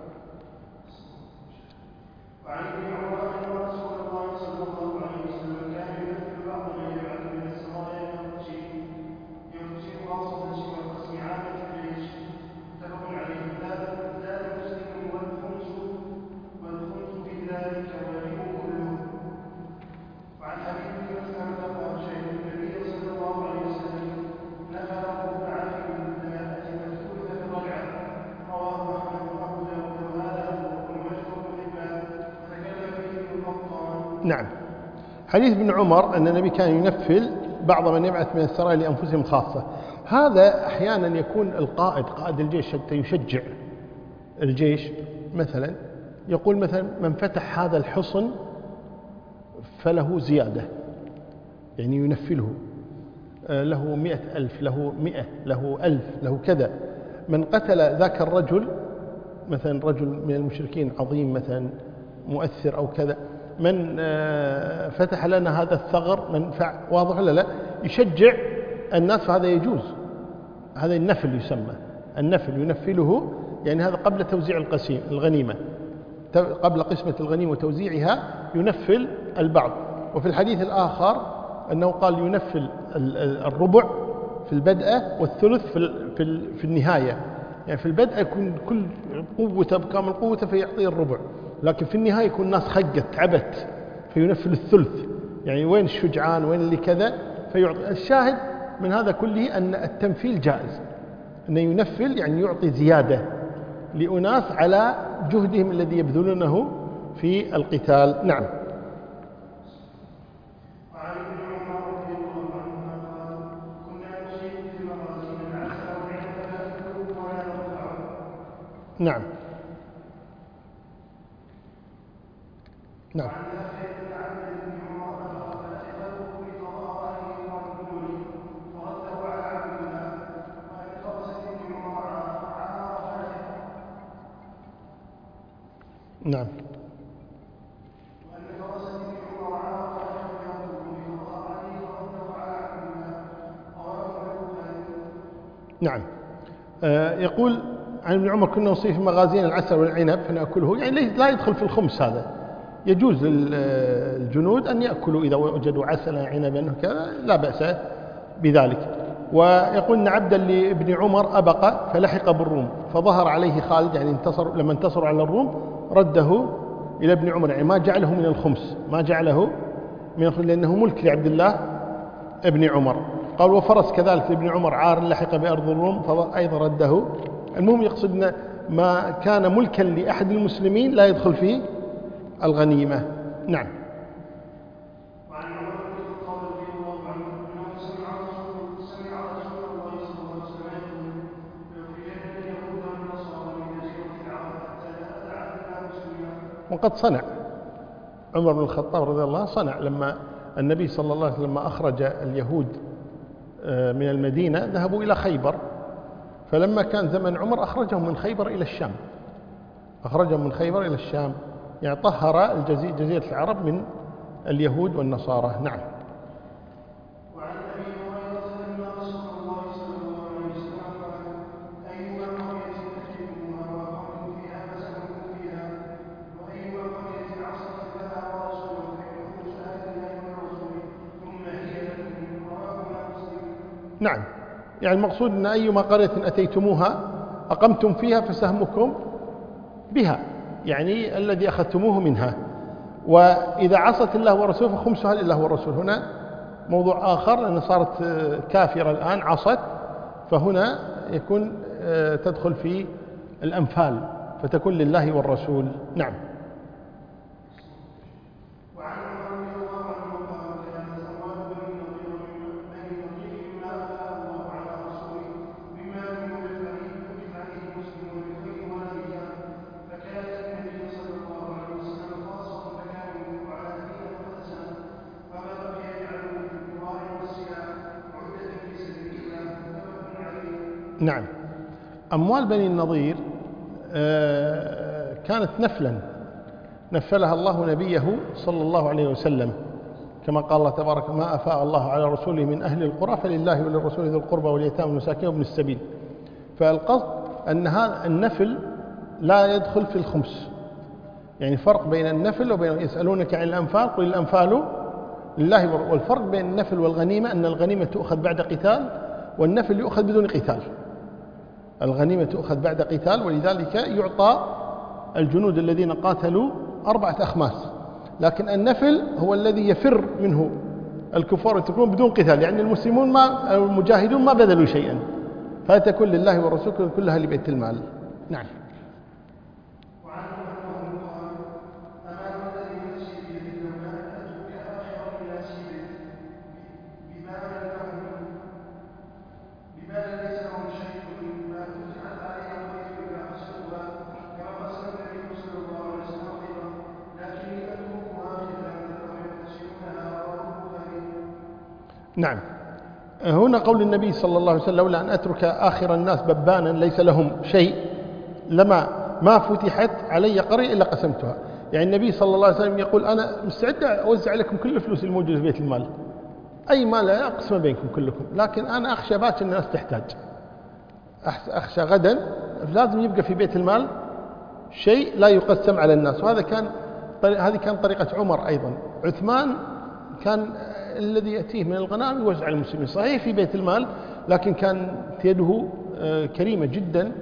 وعن ابن عمر ان رسول الله صلى الله عليه وسلم كان يمثل بعض من يبعث من السرايا يقتل يقتل خاصة سوى قسم عامة الجيش. متفق عليه. زاد مسلم: والخمس والخمس في ذلك واجب كله. وعن حبيب بن مسلمة قال: شهد النبي صلى الله عليه وسلم نفر ربع في المائة والثلث في الرجعة. رواه احمد وابو داود وهذا نعم. حديث ابن عمر أن النبي كان ينفل بعض من يبعث من السرايا لأنفسهم خاصة. هذا أحيانا يكون القائد قائد الجيش حتى يشجع الجيش، مثلا يقول مثلا: من فتح هذا الحصن فله زيادة، يعني ينفله، له مئة ألف، له مئة، له ألف، له كذا. من قتل ذاك الرجل، مثلا رجل من المشركين عظيم مثلا مؤثر أو كذا، من فتح لنا هذا الثغر، من فعل، واضح ولا لا؟ يشجع الناس، فهذا يجوز. هذا النفل يسمى النفل، ينفله يعني هذا قبل توزيع القسيم الغنيمة، قبل قسمة الغنيمة وتوزيعها ينفل البعض. وفي الحديث الآخر أنه قال ينفل الربع في البدءة والثلث في في النهاية، يعني في البدء يكون كل قوته بكامل قوته فيعطي الربع، لكن في النهاية يكون الناس خقت تعبت فينفل الثلث، يعني وين الشجعان وين اللي كذا فيعطي. الشاهد من هذا كله أن التنفيل جائز، أنه ينفل يعني يعطي زيادة لأناس على جهدهم الذي يبذلونه في القتال. نعم. وعن ابن عمر رضي الله عنهما قال: كنا نصيب في المغازي العسل والعنب فنأكله ولا نرفعه. نعم. نعم. وعن نافع بن عبد بن عمر بلغ فلحقه بفضائله والجنون فرده على عبد الله، وأن فرس بن عمر عار فلحقه. نعم. وأن فرس بن عمر عار فلحقه يرده بفضائله فرده على عبد الله، رواه البخاري. نعم. آه يقول عن ابن عمر: كنا نصيب في مغازين العسل والعنب فنأكله، يعني لا يدخل في الخمس هذا، يجوز للجنود أن يأكلوا إذا وجدوا عسلا عنبا كذا لا بأس بذلك. ويقول أن عبدا لابن عمر أبق فلحق بالروم فظهر عليه خالد، يعني انتصر لما انتصروا على الروم رده إلى ابن عمر، يعني ما جعله من الخمس، ما جعله من الخمس لأنه ملك لعبد الله ابن عمر. قال: وفرس كذلك لابن عمر عار لحق بأرض الروم فأيضا رده. المهم يقصد أن ما كان ملكا لأحد المسلمين لا يدخل فيه الغنيمة. نعم. وعن عمر بن الخطاب رضي الله عنه انه سمع رسول سمع رسول الله صلى الله عليه وسلم يقول: ليخرجن اليهود والنصارى من جزيره العرب حتى لا اتعب بها مسلما. وقد صنع عمر بن الخطاب رضي الله عنه، صنع لما النبي صلى الله عليه وسلم أخرج اليهود من المدينة ذهبوا إلى خيبر، فلما كان زمن عمر أخرجهم من خيبر إلى الشام، أخرجهم من خيبر إلى الشام، يعني طهر جزيرة العرب من اليهود والنصارى. نعم. وعن ابي هريره ان رسول الله صلى الله عليه وسلم قال: ايما قريه اتيتموها واقمتم فيها فسكنتم فيها، وايما قريه عصت لها ورسوله فان خمسها لله ورسوله ثم هي لكم. رواه مسلم. نعم، يعني المقصود أن أيما قرية أتيتموها أقمتم فيها فسهمكم بها، يعني الذي أخذتموه منها. وإذا عصت الله ورسوله فخمسها لله والرسول. هنا موضوع آخر، لأن صارت كافرة الآن عصت، فهنا يكون تدخل في الأنفال فتكون لله والرسول. نعم. وعن عمر رضي الله عنه قال: كانت اموال بني النضير بني النضير مما افاء الله على رسوله مما لم يوجد عليه يوجد عليه مسلم بخير ولا رجال، فكانت النبي صلى الله عليه وسلم خاصه فكان ينفق على اهلها وقتسام، فما بقي يجعله في الكراع والسلاح عده في سبيل الله. متفق عليه. نعم. أموال بني النضير كانت نفلا نفلها الله نبيه صلى الله عليه وسلم، كما قال الله تبارك: ما أفاء الله على رسوله من أهل القرى فلله وللرسول ذي القربى واليتامى والمساكين وابن السبيل. فالقصد أن هذا النفل لا يدخل في الخمس، يعني فرق بين النفل وبين يسألونك عن الأنفال قل الأنفال لله. والفرق بين النفل والغنيمة أن الغنيمة تؤخذ بعد قتال والنفل يؤخذ بدون قتال. الغنيمة تؤخذ بعد قتال، ولذلك يعطى الجنود الذين قاتلوا أربعة أخماس، لكن النفل هو الذي يفر منه الكفار وتكون بدون قتال، يعني المسلمون ما المجاهدون ما بذلوا شيئا، فتكون لله والرسول كلها لبيت المال. نعم. وعنه انه قال: امان الذي نفسي بيده لولا ان اترك اخر الناس ببال لهم ببال ليس لهم شيء ما فتحت عليها قريش الا قسمتها كما قسم النبي صلى الله عليه وسلم خيرا، لكني اتركها خلافا لهم يقتسمونها. رواه البخاري. نعم. هنا قول النبي صلى الله عليه وسلم: لولا أن أترك آخر الناس ببانا ليس لهم شيء لما ما فتحت علي قرية إلا قسمتها. يعني النبي صلى الله عليه وسلم يقول: أنا مستعد أوزع لكم كل الفلوس الموجودة في بيت المال، أي مال أقسم بينكم كلكم، لكن أنا أخشى باكر الناس تحتاج، أخشى غدا لازم يبقى في بيت المال شيء لا يقسم على الناس. وهذا كان هذه كان طريقة عمر أيضا. عثمان كان الذي يأتيه من الغنائم يوزع على المسلمين، صحيح في بيت المال، لكن كان يده كريمة جدا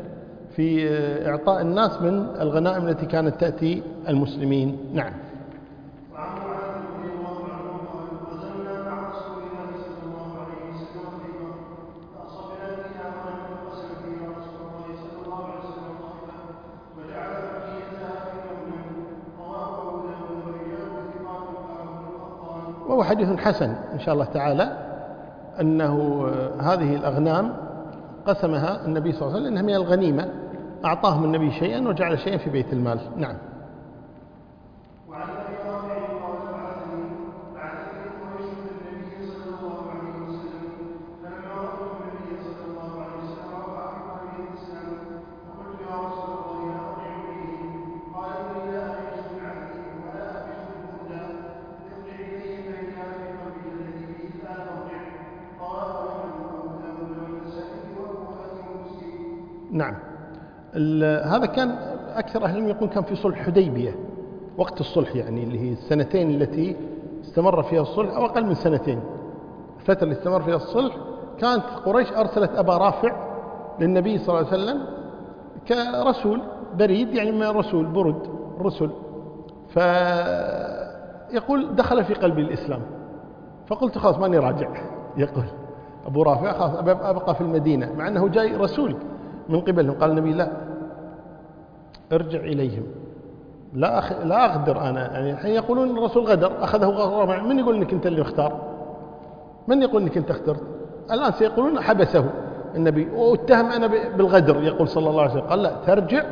في إعطاء الناس من الغنائم التي كانت تأتي المسلمين. نعم. وعن معاذ رضي الله عنه قال غزونا مع رسول الله صلى الله عليه وسلم خيبر فأصبنا فيها غنما فقسم فيها رسول الله صلى الله عليه وسلم خيبر وجعل بقيتها في مغنم. رواه أبو داود ورجاله ثقات قال ابن القطان. وهو حديث حسن إن شاء الله تعالى، أنه هذه الأغنام قسمها النبي صلى الله عليه وسلم لأنها من الغنيمة، أعطاهم النبي شيئا وجعل شيئا في بيت المال. نعم. وعن ابي رافع قال بعثني بعثتني قريش النبي صلى الله عليه وسلم فلما راوا النبي صلى الله عليه وسلم رفع في قلبه الاسلام فقلت يا رسول الله لا ارجع اليهم. قال اني لا اعيش من عهدي ولا احبس الهدى ارجع اليهم فان كان في قلبك الذي فيه الان ارجع. رواه احمد وابو داود والنسائي وابو حاتم ومسلم. نعم. هذا كان أكثر أهل العلم يقول كان في صلح حديبية، وقت الصلح يعني اللي هي السنتين التي استمر فيها الصلح أو أقل من سنتين. الفترة اللي استمر فيها الصلح كانت قريش أرسلت أبا رافع للنبي صلى الله عليه وسلم كرسول بريد، يعني من رسول برد رسل، فيقول دخل في قلبي الإسلام فقلت خلاص ماني راجع. يقول أبو رافع خلاص أبقى في المدينة مع أنه جاي رسول من قبلهم. قال النبي لا، ارجع إليهم، لا أخ... لا أغدر أنا. يعني الحين يقولون الرسول غدر أخذه غرامة، من يقول إنك أنت اللي اختار؟ من يقول إنك أنت اخترت؟ الآن سيقولون حبسه النبي واتهم أنا بالغدر، يقول صلى الله عليه وسلم. قال لا، ترجع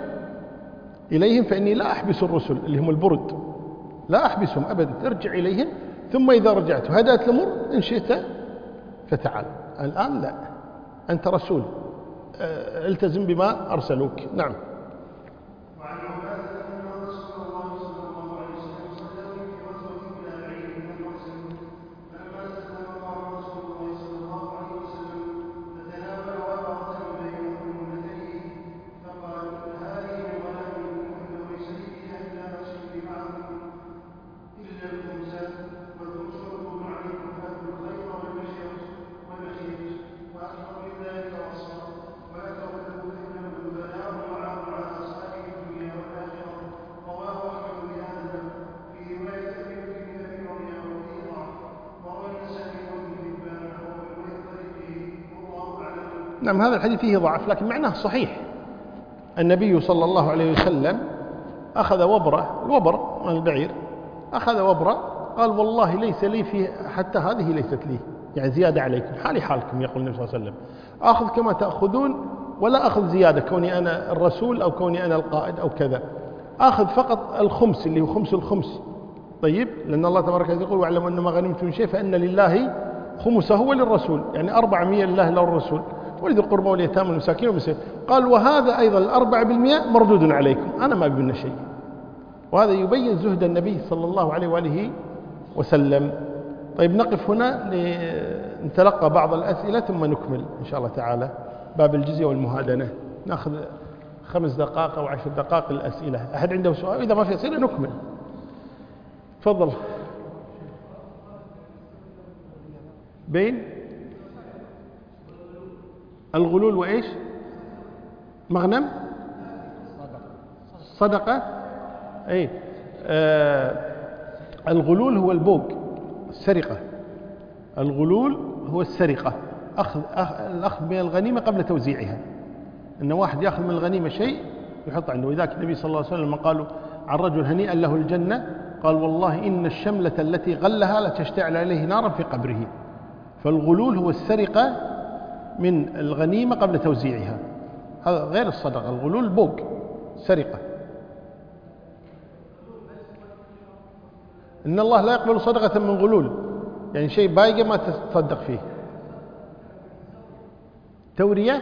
إليهم فإني لا أحبس الرسل اللي هم البرد، لا أحبسهم أبدا، ترجع إليهم ثم إذا رجعت وهدأت الأمور إن شئت فتعال. الآن لا، أنت رسول، التزم بما أرسلوك. نعم. وعن عبادة أن رسول الله صلى الله عليه وسلم صلى في غزوة إلى بعيد من المحسن فلما سلم قام رسول الله صلى الله عليه وسلم فتناول ورقة بينهم ونتيه فقال هذه من غنائمكم وإنه ليس لي فيها إلا ما شئت معكم إلا الخمسة والخمس مردود عليكم فأكلوا الخير والبشر والبشير وأكثر من ذلك وصفا ولا تولوا فإنه البلاء وعار على أصحابه الدنيا والآخرة. رواه أحمد بهذا في رواية أبي بكر بن أبي مريم وفيه ضعف. وروى النسائي وابن حبان وهو من غير طريقه والله أعلم. نعم. هذا الحديث فيه ضعف لكن معناه صحيح. النبي صلى الله عليه وسلم أخذ وبرة، الوبر من البعير، أخذ وبرة قال والله ليس لي فيه حتى هذه ليست لي، يعني زيادة عليكم، حالي حالكم، يقول النبي صلى الله عليه وسلم. أخذ كما تأخذون ولا أخذ زيادة كوني أنا الرسول أو كوني أنا القائد أو كذا، أخذ فقط الخمس اللي هو خمس الخمس. طيب، لأن الله تبارك وتعالى يقول واعلموا أن ما غنمتم من شيء فإن لله خمسه وللرسول، يعني أربعمائة لله للرسول ولذي القربى واليتامى والمساكين والمساكين. قال وهذا أيضا الأربعة بالمئة مردود عليكم، أنا ما بينا شيء. وهذا يبين زهد النبي صلى الله عليه وآله وسلم. طيب، نقف هنا لنتلقى بعض الأسئلة ثم نكمل إن شاء الله تعالى باب الجزية والمهادنة. نأخذ خمس دقائق أو عشر دقائق للأسئلة. أحد عنده سؤال؟ إذا ما في أسئلة نكمل. تفضل. بين الغلول وإيش؟ مغنم؟ صدقة؟ أي آه الغلول هو البوق، السرقة. الغلول هو السرقة، أخذ الأخذ من الغنيمة قبل توزيعها. إن واحد يأخذ من الغنيمة شيء يحط عنده. وذاك النبي صلى الله عليه وسلم قالوا عن رجل هنيئا له الجنة قال والله إن الشملة التي غلها لتشتعل عليه نارا في قبره. فالغلول هو السرقة من الغنيمة قبل توزيعها، هذا غير الصدقة. الغلول البوق، سرقة. إن الله لا يقبل صدقة من غلول، يعني شيء بايقة ما تصدق فيه. تورية؟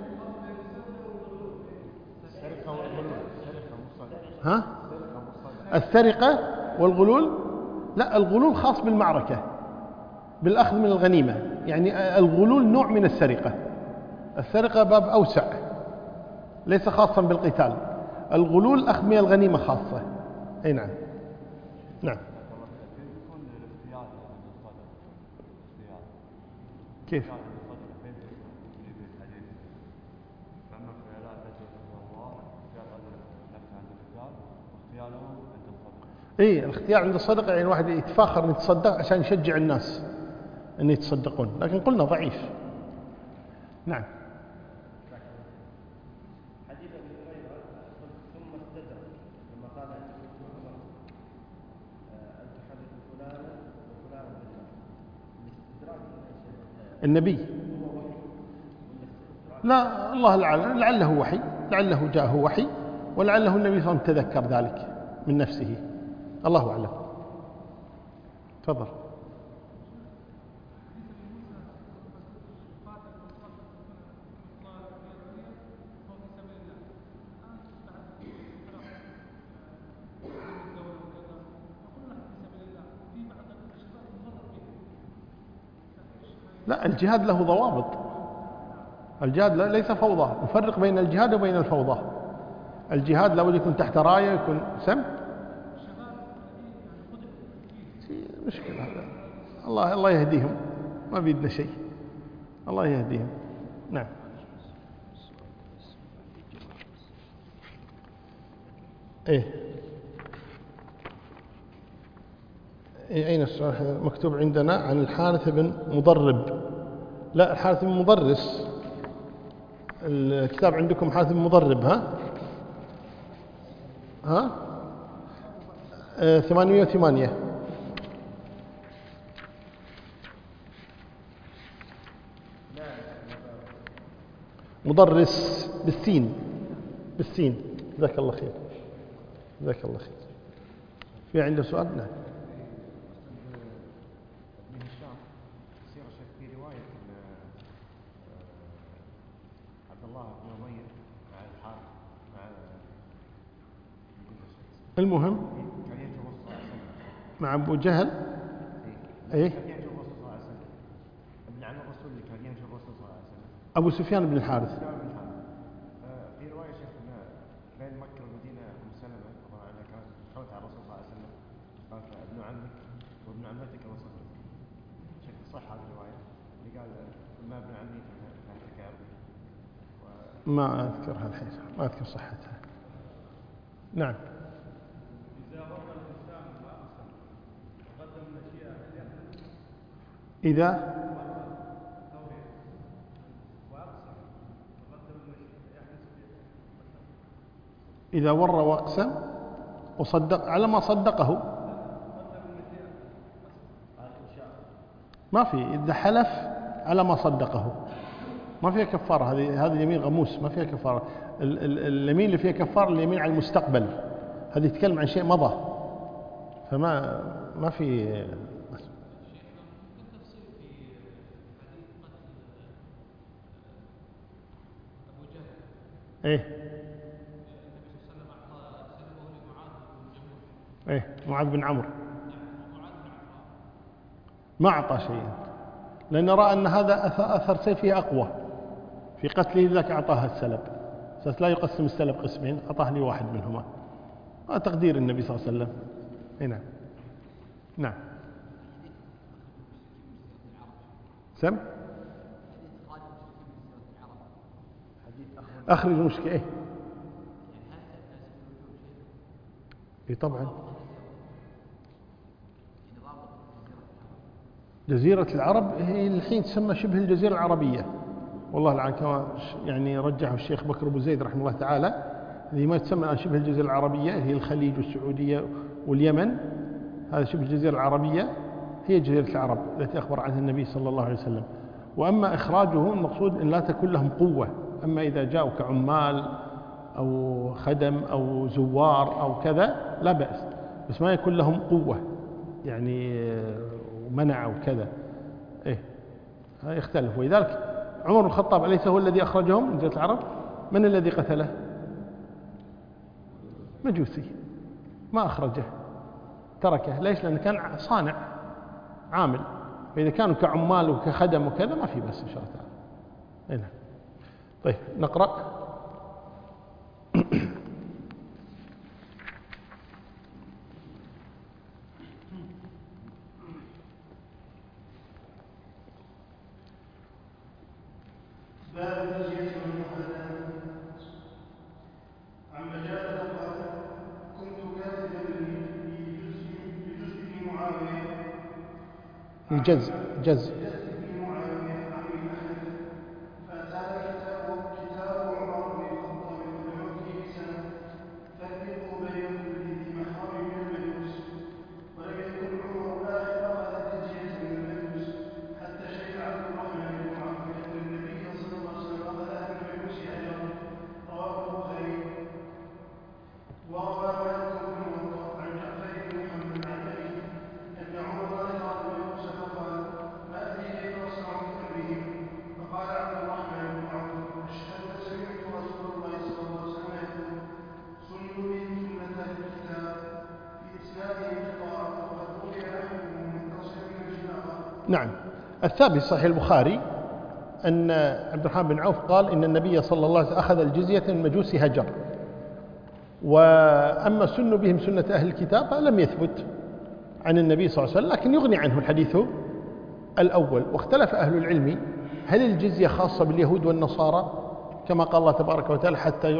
ها؟ السرقة والغلول؟ لا، الغلول خاص بالمعركة، بالأخذ من الغنيمة. يعني الغلول نوع من السرقة. السرقة باب أوسع ليس خاصا بالقتال. الغلول أخذ من الغنيمة خاصة. أي نعم. نعم. كيف؟ إيه الاختيار عند الصدقة يعني واحد يتفاخر أن يتصدق عشان يشجع الناس أن يتصدقون، لكن قلنا ضعيف. نعم. حديث ابي هريره ثم استدرك لما قال ان تحدث فلانا وفلانا بالله الاستدراك النبي لا الله لعله, لعله وحي، لعله جاءه وحي، ولعله النبي صلى الله عليه وسلم تذكر ذلك من نفسه، الله أعلم. تفضل. لا الجهاد له ضوابط، الجهاد ليس فوضى، نفرق بين الجهاد وبين الفوضى. الجهاد لابد يكون تحت راية، يكون سم مشكلة هذا. الله الله يهديهم، ما بيدنا شيء، الله يهديهم. نعم. ايه إيه أين السؤال؟ مكتوب عندنا عن الحارث بن مضرب. لا الحارث بن مضرس، الكتاب عندكم حارث بن مضرب. ها ها آه ثمانمائة وثمانية. مضرس بالسين، بالسين. جزاك الله خير، جزاك الله خير. في عنده سؤال؟ نعم. المهم مع أبو جهل. إيه أبو سفيان بن الحارث. في رواية شيخ بين مكة والمدينة أم سلمة طبعا كانت خلت على الرسول صلى الله عليه وسلم، قالت ابن عمك وابن عمتك الرسول شيخ صح هذه الرواية اللي قال ما ابن عمي فهمتك يا أبي و... ما أذكرها الحين، ما أذكر صحتها. نعم. إذا إذا ور وأقسم وصدق على ما صدقه ما في، إذا حلف على ما صدقه ما فيها كفارة. هذه هذه اليمين غموس ما فيها كفارة. اليمين اللي فيها كفارة اليمين على المستقبل، هذه يتكلم عن شيء مضى، فما ما في. ايه ايه معاذ بن عمرو ما أعطى شيئا، لأنه رأى أن هذا أثر سيفه أقوى في قتله، ذاك أعطاها السلب، أساس لا يقسم السلب قسمين، أعطاه لي واحد منهما. هذا تقدير النبي صلى الله عليه وسلم. هنا نعم. سم أخرج المشكلة. إيه إيه طبعا. جزيرة العرب هي الحين تسمى شبه الجزيرة العربية، والله العظيم كما يعني رجحه الشيخ بكر أبو زيد رحمه الله تعالى، هذه ما تسمى الآن شبه الجزيرة العربية، هي الخليج والسعودية واليمن. هذا شبه الجزيرة العربية هي جزيرة العرب التي أخبر عنها النبي صلى الله عليه وسلم. وأما إخراجه المقصود أن لا تكون لهم قوة، أما إذا جاءوا كعمال أو خدم أو زوار أو كذا لا بأس، بس ما يكون لهم قوة يعني ومنع وكذا. إيه هذا يختلف. ولذلك عمر بن الخطاب أليس هو الذي أخرجهم من جزيرة العرب؟ من الذي قتله؟ مجوسي، ما أخرجه، تركه. ليش؟ لأنه كان صانع عامل، فإذا كانوا كعمال وكخدم وكذا ما في بس إن شاء الله تعالى. هنا طيب نقرأ. باب تزكية المؤمنين. عن مجاهد قال: كنت كاتبا في جزء الجز جز بن معاوية عن أبي أحمد فأتانا كتاب كتاب عمر بن الخطاب قبل موته بسنة فرقوا بين كل ذي محرم من المجوس ولم يكن عمر آخر أخذ الجزية من المجوس حتى شهد عبد الرحمن بن عوف أن النبي صلى الله عليه وسلم أخذ أهل المجوس أجرا رواه البخاري. وروى مالك بن موطأ عن جعفر بن محمد عن أبيه أن عمر نهر المجوس فقال ما أدري كيف أصنع بأمرهم فقال عبد الرحمن بن عوف أشهد سمعت رسول الله صلى الله عليه وسلم يقول سنوا بهم سنة الكتاب في إسناده انقطاع وقد روي عنه منتصر بن جناغة. نعم. الثابت صحيح البخاري أن عبد الرحمن بن عوف قال إن النبي صلى الله عليه وسلم أخذ الجزية من المجوس هجر. وأما سن بهم سنة أهل الكتاب فلم يثبت عن النبي صلى الله عليه وسلم، لكن يغني عنه الحديث الأول. واختلف أهل العلم هل الجزية خاصة باليهود والنصارى كما قال الله تبارك وتعالى حتى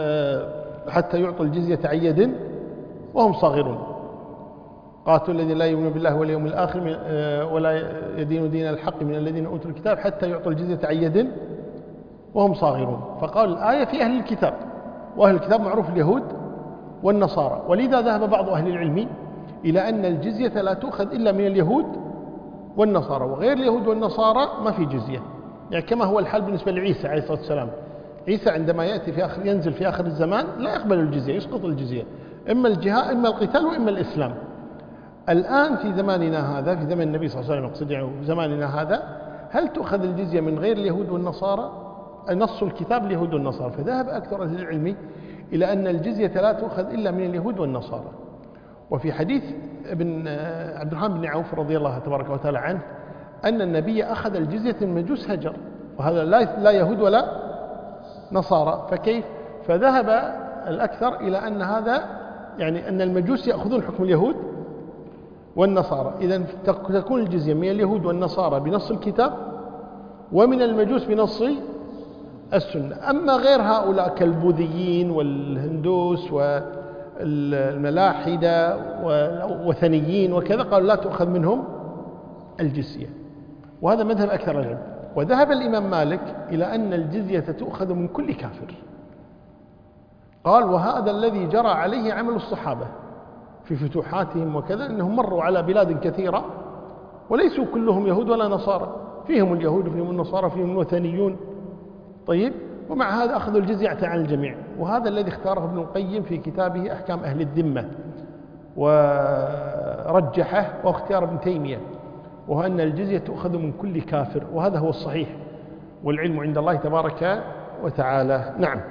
حتى يعطوا الجزية عن يد وهم صاغرون، قاتلوا الذين لا يؤمنون بالله واليوم الآخر ولا يدينوا دين الحق من الذين أوتوا الكتاب حتى يعطوا الجزية عن يد وهم صاغرون. فقال الآية في أهل الكتاب، وأهل الكتاب معروف اليهود والنصارى، ولذا ذهب بعض أهل العلم إلى أن الجزية لا تؤخذ إلا من اليهود والنصارى، وغير اليهود والنصارى ما في جزية، يعني كما هو الحال بالنسبة لعيسى عليه الصلاة والسلام. عيسى عندما يأتي في آخر ينزل في آخر الزمان لا يقبل الجزية، يسقط الجزية، إما الجهاد إما القتال وإما الإسلام. الآن في زماننا هذا، في زمن النبي صلى الله عليه وسلم أقصد، يعني في زماننا هذا، هل تؤخذ الجزية من غير اليهود والنصارى؟ نص الكتاب اليهود والنصارى، فذهب أكثر أهل العلم إلى أن الجزية لا تؤخذ إلا من اليهود والنصارى. وفي حديث ابن عبد الرحمن بن عوف رضي الله تبارك وتعالى عنه أن النبي أخذ الجزية من مجوس هجر، وهذا لا لا يهود ولا نصارى، فكيف؟ فذهب الأكثر إلى أن هذا يعني أن المجوس يأخذون حكم اليهود والنصارى، إذن تكون الجزية من اليهود والنصارى بنص الكتاب ومن المجوس بنص السنة. أما غير هؤلاء كالبوذيين والهندوس والملاحدة والوثنيين وكذا قالوا لا تؤخذ منهم الجزية، وهذا مذهب أكثر العلم. وذهب الإمام مالك إلى أن الجزية تؤخذ من كل كافر، قال وهذا الذي جرى عليه عمل الصحابة في فتوحاتهم وكذا، أنهم مروا على بلاد كثيرة وليسوا كلهم يهود ولا نصارى، فيهم اليهود وفيهم النصارى فيهم الوثنيون، طيب، ومع هذا أخذوا الجزية عن الجميع. وهذا الذي اختاره ابن القيم في كتابه أحكام أهل الذمة ورجحه، واختيار ابن تيمية، وهو أن الجزية تؤخذ من كل كافر، وهذا هو الصحيح، والعلم عند الله تبارك وتعالى. نعم.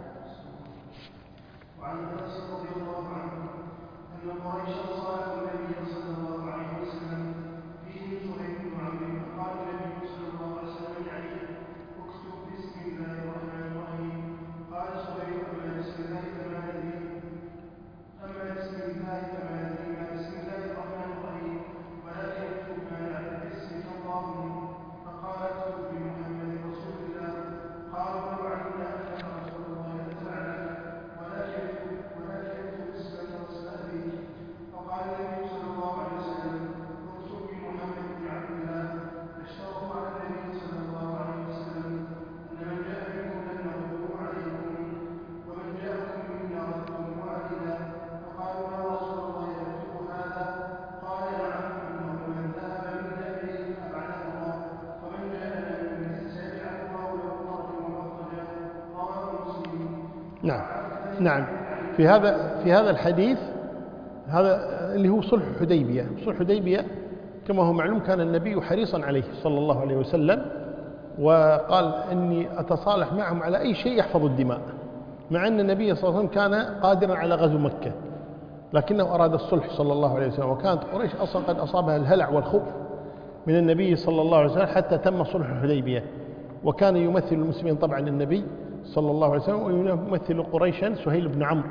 وعن انس رضي الله عنه ان قريشا صالحوا النبي صلى الله عليه وسلم فيهم زهير بن عمرو فقال النبي صلى الله عليه وسلم عليه اكتب بسم الله الرحمن الرحيم. قال زهير اما بسم الله فما ندري اما بسم الله فما ندري ما بسم الله الرحمن الرحيم ولكن اكتب ما نعلم باسمك اللهم. فقال اكتب بمحمد رسول الله. قالوا لو علمنا انك رسول الله لاتبعناك ولكن ولكن اكتب اسمك واسم ابيك. فقال النبي صلى الله عليه وسلم اكتب بمحمد بن عبد الله. فاشترطوا على النبي صلى الله عليه وسلم ان من جاء منكم لن نرده عليكم ومن جاءكم منا ردتم علينا. فقالوا يا رسول الله نكتب هذا؟ قال نعم انه من ذهب منا اليه ابعده الله ومن جاءنا من مثل سيجعل الله له فرجا ومخرجا. رواه مسلم. نعم. نعم. في هذا في هذا الحديث هذا اللي هو صلح حديبية. صلح حديبية كما هو معلوم كان النبي حريصا عليه صلى الله عليه وسلم، وقال إني أتصالح معهم على أي شيء يحفظ الدماء، مع أن النبي صلى الله عليه وسلم كان قادرا على غزو مكة، لكنه أراد الصلح صلى الله عليه وسلم. وكانت قريش أصلا قد أصابها الهلع والخوف من النبي صلى الله عليه وسلم حتى تم صلح الحديبية، وكان يمثل المسلمين طبعا النبي صلى الله عليه وسلم، ويمثل قريشا سهيل بن عمرو.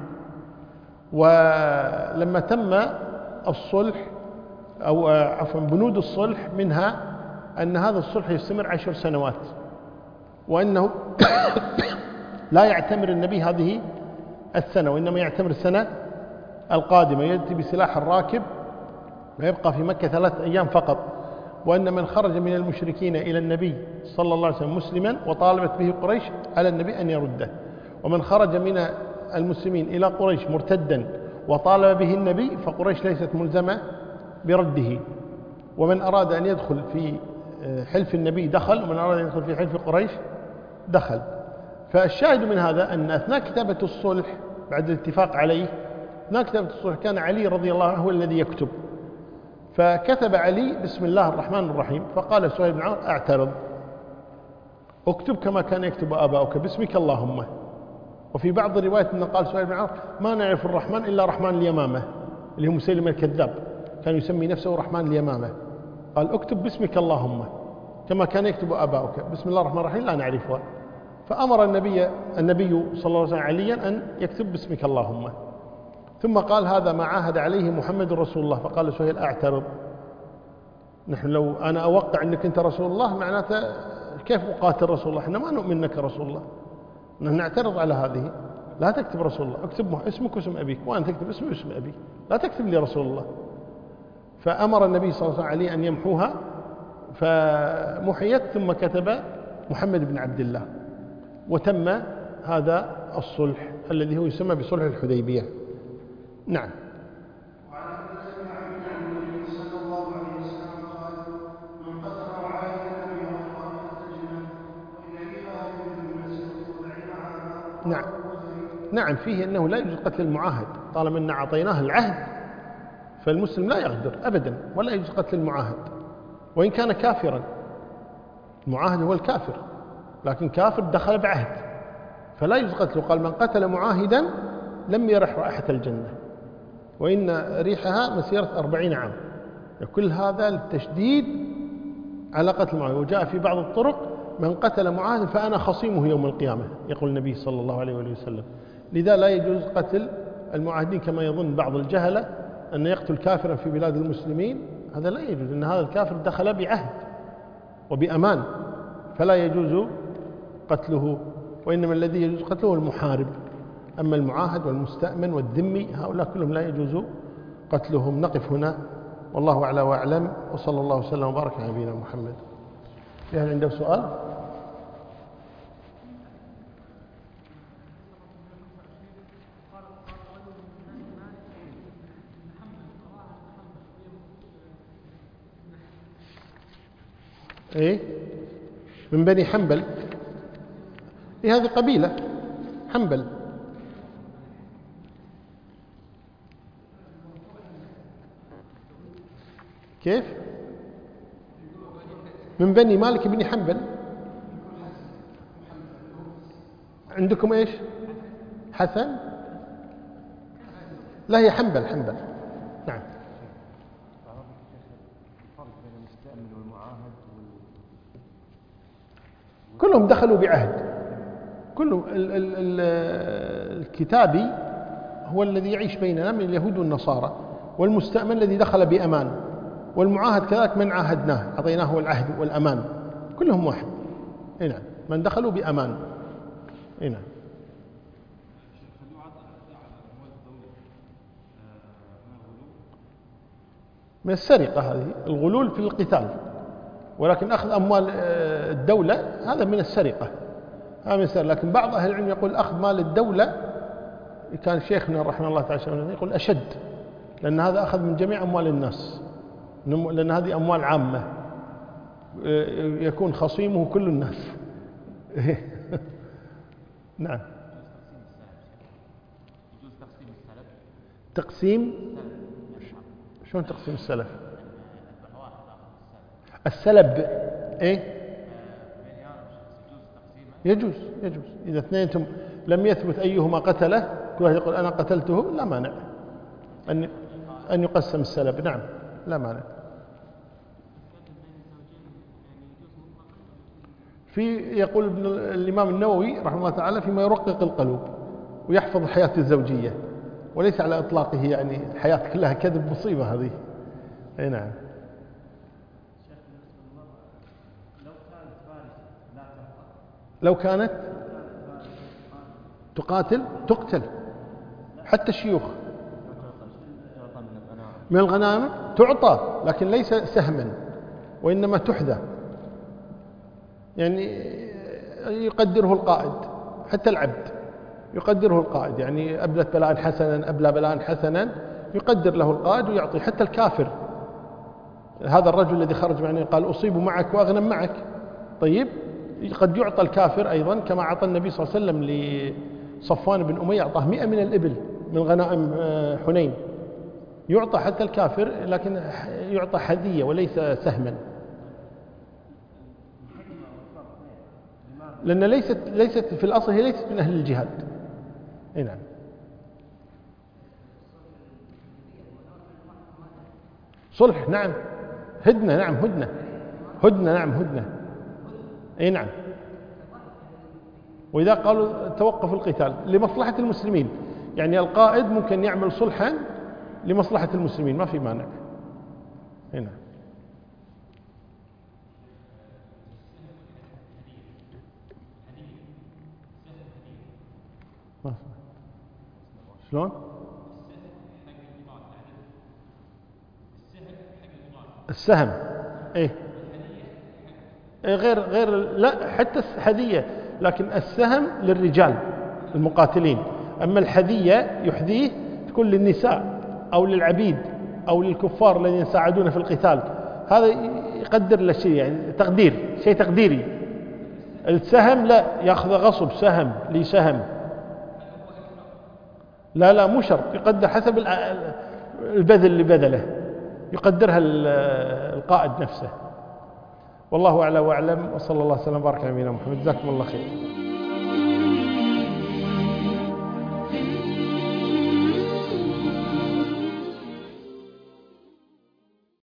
ولما تم الصلح أو عفوا بنود الصلح منها أن هذا الصلح يستمر عشر سنوات، وأنه لا يعتمر النبي هذه السنة، وإنما يعتمر السنة القادمة، يأتي بسلاح الراكب ويبقى في مكة ثلاث أيام فقط، وأن من خرج من المشركين إلى النبي صلى الله عليه وسلم مسلما وطالبت به قريش على النبي أن يرده، ومن خرج من المسلمين إلى قريش مرتدا وطالب به النبي فقريش ليست ملزمة برده، ومن أراد أن يدخل في حلف النبي دخل، ومن أراد أن يدخل في حلف قريش دخل. فالشاهد من هذا أن أثناء كتابة الصلح بعد الاتفاق عليه، أثناء كتابة الصلح كان علي رضي الله عنه هو الذي يكتب، فكتب علي بسم الله الرحمن الرحيم، فقال سهيل بن عمرو أعترض، اكتب كما كان يكتب آباؤك باسمك اللهم. وفي بعض الروايات أنه قال سهيل بن عمرو ما نعرف الرحمن إلا رحمن اليمامة اللي هو مسيلمة الكذاب، كان يسمي نفسه رحمن اليمامة، قال اكتب باسمك اللهم كما كان يكتب آباؤك، بسم الله الرحمن الرحيم لا نعرفها. فأمر النبي النبي صلى الله عليه وسلم عليا أن يكتب باسمك اللهم، ثم قال هذا ما عاهد عليه محمد رسول الله. فقال سهيل أعترض، نحن لو أنا أوقع أنك أنت رسول الله معناته كيف أقاتل رسول الله؟ إحنا ما نؤمن أنك رسول الله، نحن نعترض على هذه، لا تكتب رسول الله، اكتب اسمك واسم أبيك، وأنا تكتب اسمي واسم أبي، لا تكتب لي رسول الله. فأمر النبي صلى الله عليه وسلم عليه أن يمحوها، فمحيت، ثم كتب محمد بن عبد الله، وتم هذا الصلح الذي هو يسمى بصلح الحديبية. نعم. وعن عبد الله بن عمرو عن النبي صلى الله عليه وسلم قال من قتل معاهدا لم يرح رائحة الجنة وإن فيها من المسيرة والعين عاما. نعم نعم فيه أنه لا يجوز قتل المعاهد، طالما أن أعطيناه العهد فالمسلم لا يغدر أبدا، ولا يجوز قتل المعاهد وإن كان كافرا. المعاهد هو الكافر، لكن كافر دخل بعهد فلا يجوز قتله. قال من قتل معاهدا لم يرح رائحة الجنة وإن ريحها مسيرة أربعين عام. كل هذا للتشديد على قتل المعاهد. وجاء في بعض الطرق من قتل معاهدا فأنا خصيمه يوم القيامة، يقول النبي صلى الله عليه وسلم. لذا لا يجوز قتل المعاهدين كما يظن بعض الجهلة أن يقتل كافرا في بلاد المسلمين، هذا لا يجوز، أن هذا الكافر دخل بعهد وبأمان فلا يجوز قتله، وإنما الذي يجوز قتله المحارب. أما المعاهد والمستأمن والذمي هؤلاء كلهم لا يجوز قتلهم. نقف هنا والله أعلى وأعلم، وصلى الله وسلم وبارك على نبينا محمد. هل عنده سؤال؟ إيه؟ من بني حنبل. إيه هذه قبيلة حنبل. كيف؟ من بني مالك بن حنبل. عندكم إيش؟ حسن؟ لا هي حنبل حنبل. نعم. كلهم دخلوا بعهد. كل الكتابي هو الذي يعيش بيننا من اليهود والنصارى، والمستأمن الذي دخل بأمان، والمعاهد كذلك من عاهدناه أعطيناه العهد والأمان، كلهم واحد. نعم من دخلوا بأمان. نعم. من السرقة هذه، الغلول في القتال، ولكن أخذ أموال الدولة هذا من السرقة، هذا من السرقة. لكن بعض أهل العلم يقول أخذ مال الدولة، كان شيخنا رحمه الله تعالى يقول أشد، لأن هذا أخذ من جميع أموال الناس، لأن هذه أموال عامة يكون خصيمه كل الناس. نعم. يجوز تقسيم السلف. تقسيم شلون تقسيم السلف؟ السلب ايه؟ يجوز يجوز إذا اثنينتم لم يثبت أيهما قتله، كل واحد يقول أنا قتلته، لا مانع أن أن يقسم السلب. نعم لا مانع. في يقول ابن الإمام النووي رحمه الله تعالى فيما يرقق القلوب ويحفظ الحياة الزوجية، وليس على إطلاقه يعني الحياة كلها كذب، مصيبة هذه. أي نعم. لو كانت تقاتل تقتل، حتى الشيوخ من الغنائم تعطى، لكن ليس سهما، وإنما تحذى، يعني يقدره القائد، حتى العبد يقدره القائد، يعني أبلت بلاء حسنا أبلى بلاء حسنا يقدر له القائد ويعطي. حتى الكافر، هذا الرجل الذي خرج معني قال أصيب معك وأغنم معك، طيب قد يعطى الكافر أيضا كما أعطى النبي صلى الله عليه وسلم لصفوان بن أمية، أعطاه مئة من الإبل من غنائم حنين، يعطى حتى الكافر، لكن يعطى هدية وليس سهما، لأن ليست ليست في الأصل هي ليست من أهل الجهاد. أي نعم. صلح، نعم. هدنة، نعم. هدنة هدنة نعم. هدنة. أي نعم. وإذا قالوا توقف القتال لمصلحة المسلمين، يعني القائد ممكن يعمل صلحا لمصلحة المسلمين، ما في مانع. أي نعم. شلون؟ السهم، ايه غير غير لا حتى هدية، لكن السهم للرجال المقاتلين، أما الهدية يحذيه تكون للنساء أو للعبيد أو للكفار الذين يساعدون في القتال، هذا يقدر له شيء، يعني تقدير، شيء تقديري. السهم لا، يأخذ غصب سهم لي سهم، لا لا مو شرط، يقدر حسب البذل اللي بذله، يقدرها القائد نفسه. والله أعلى وأعلم، وصلى الله وسلم وبارك على نبينا محمد. جزاكم الله خير.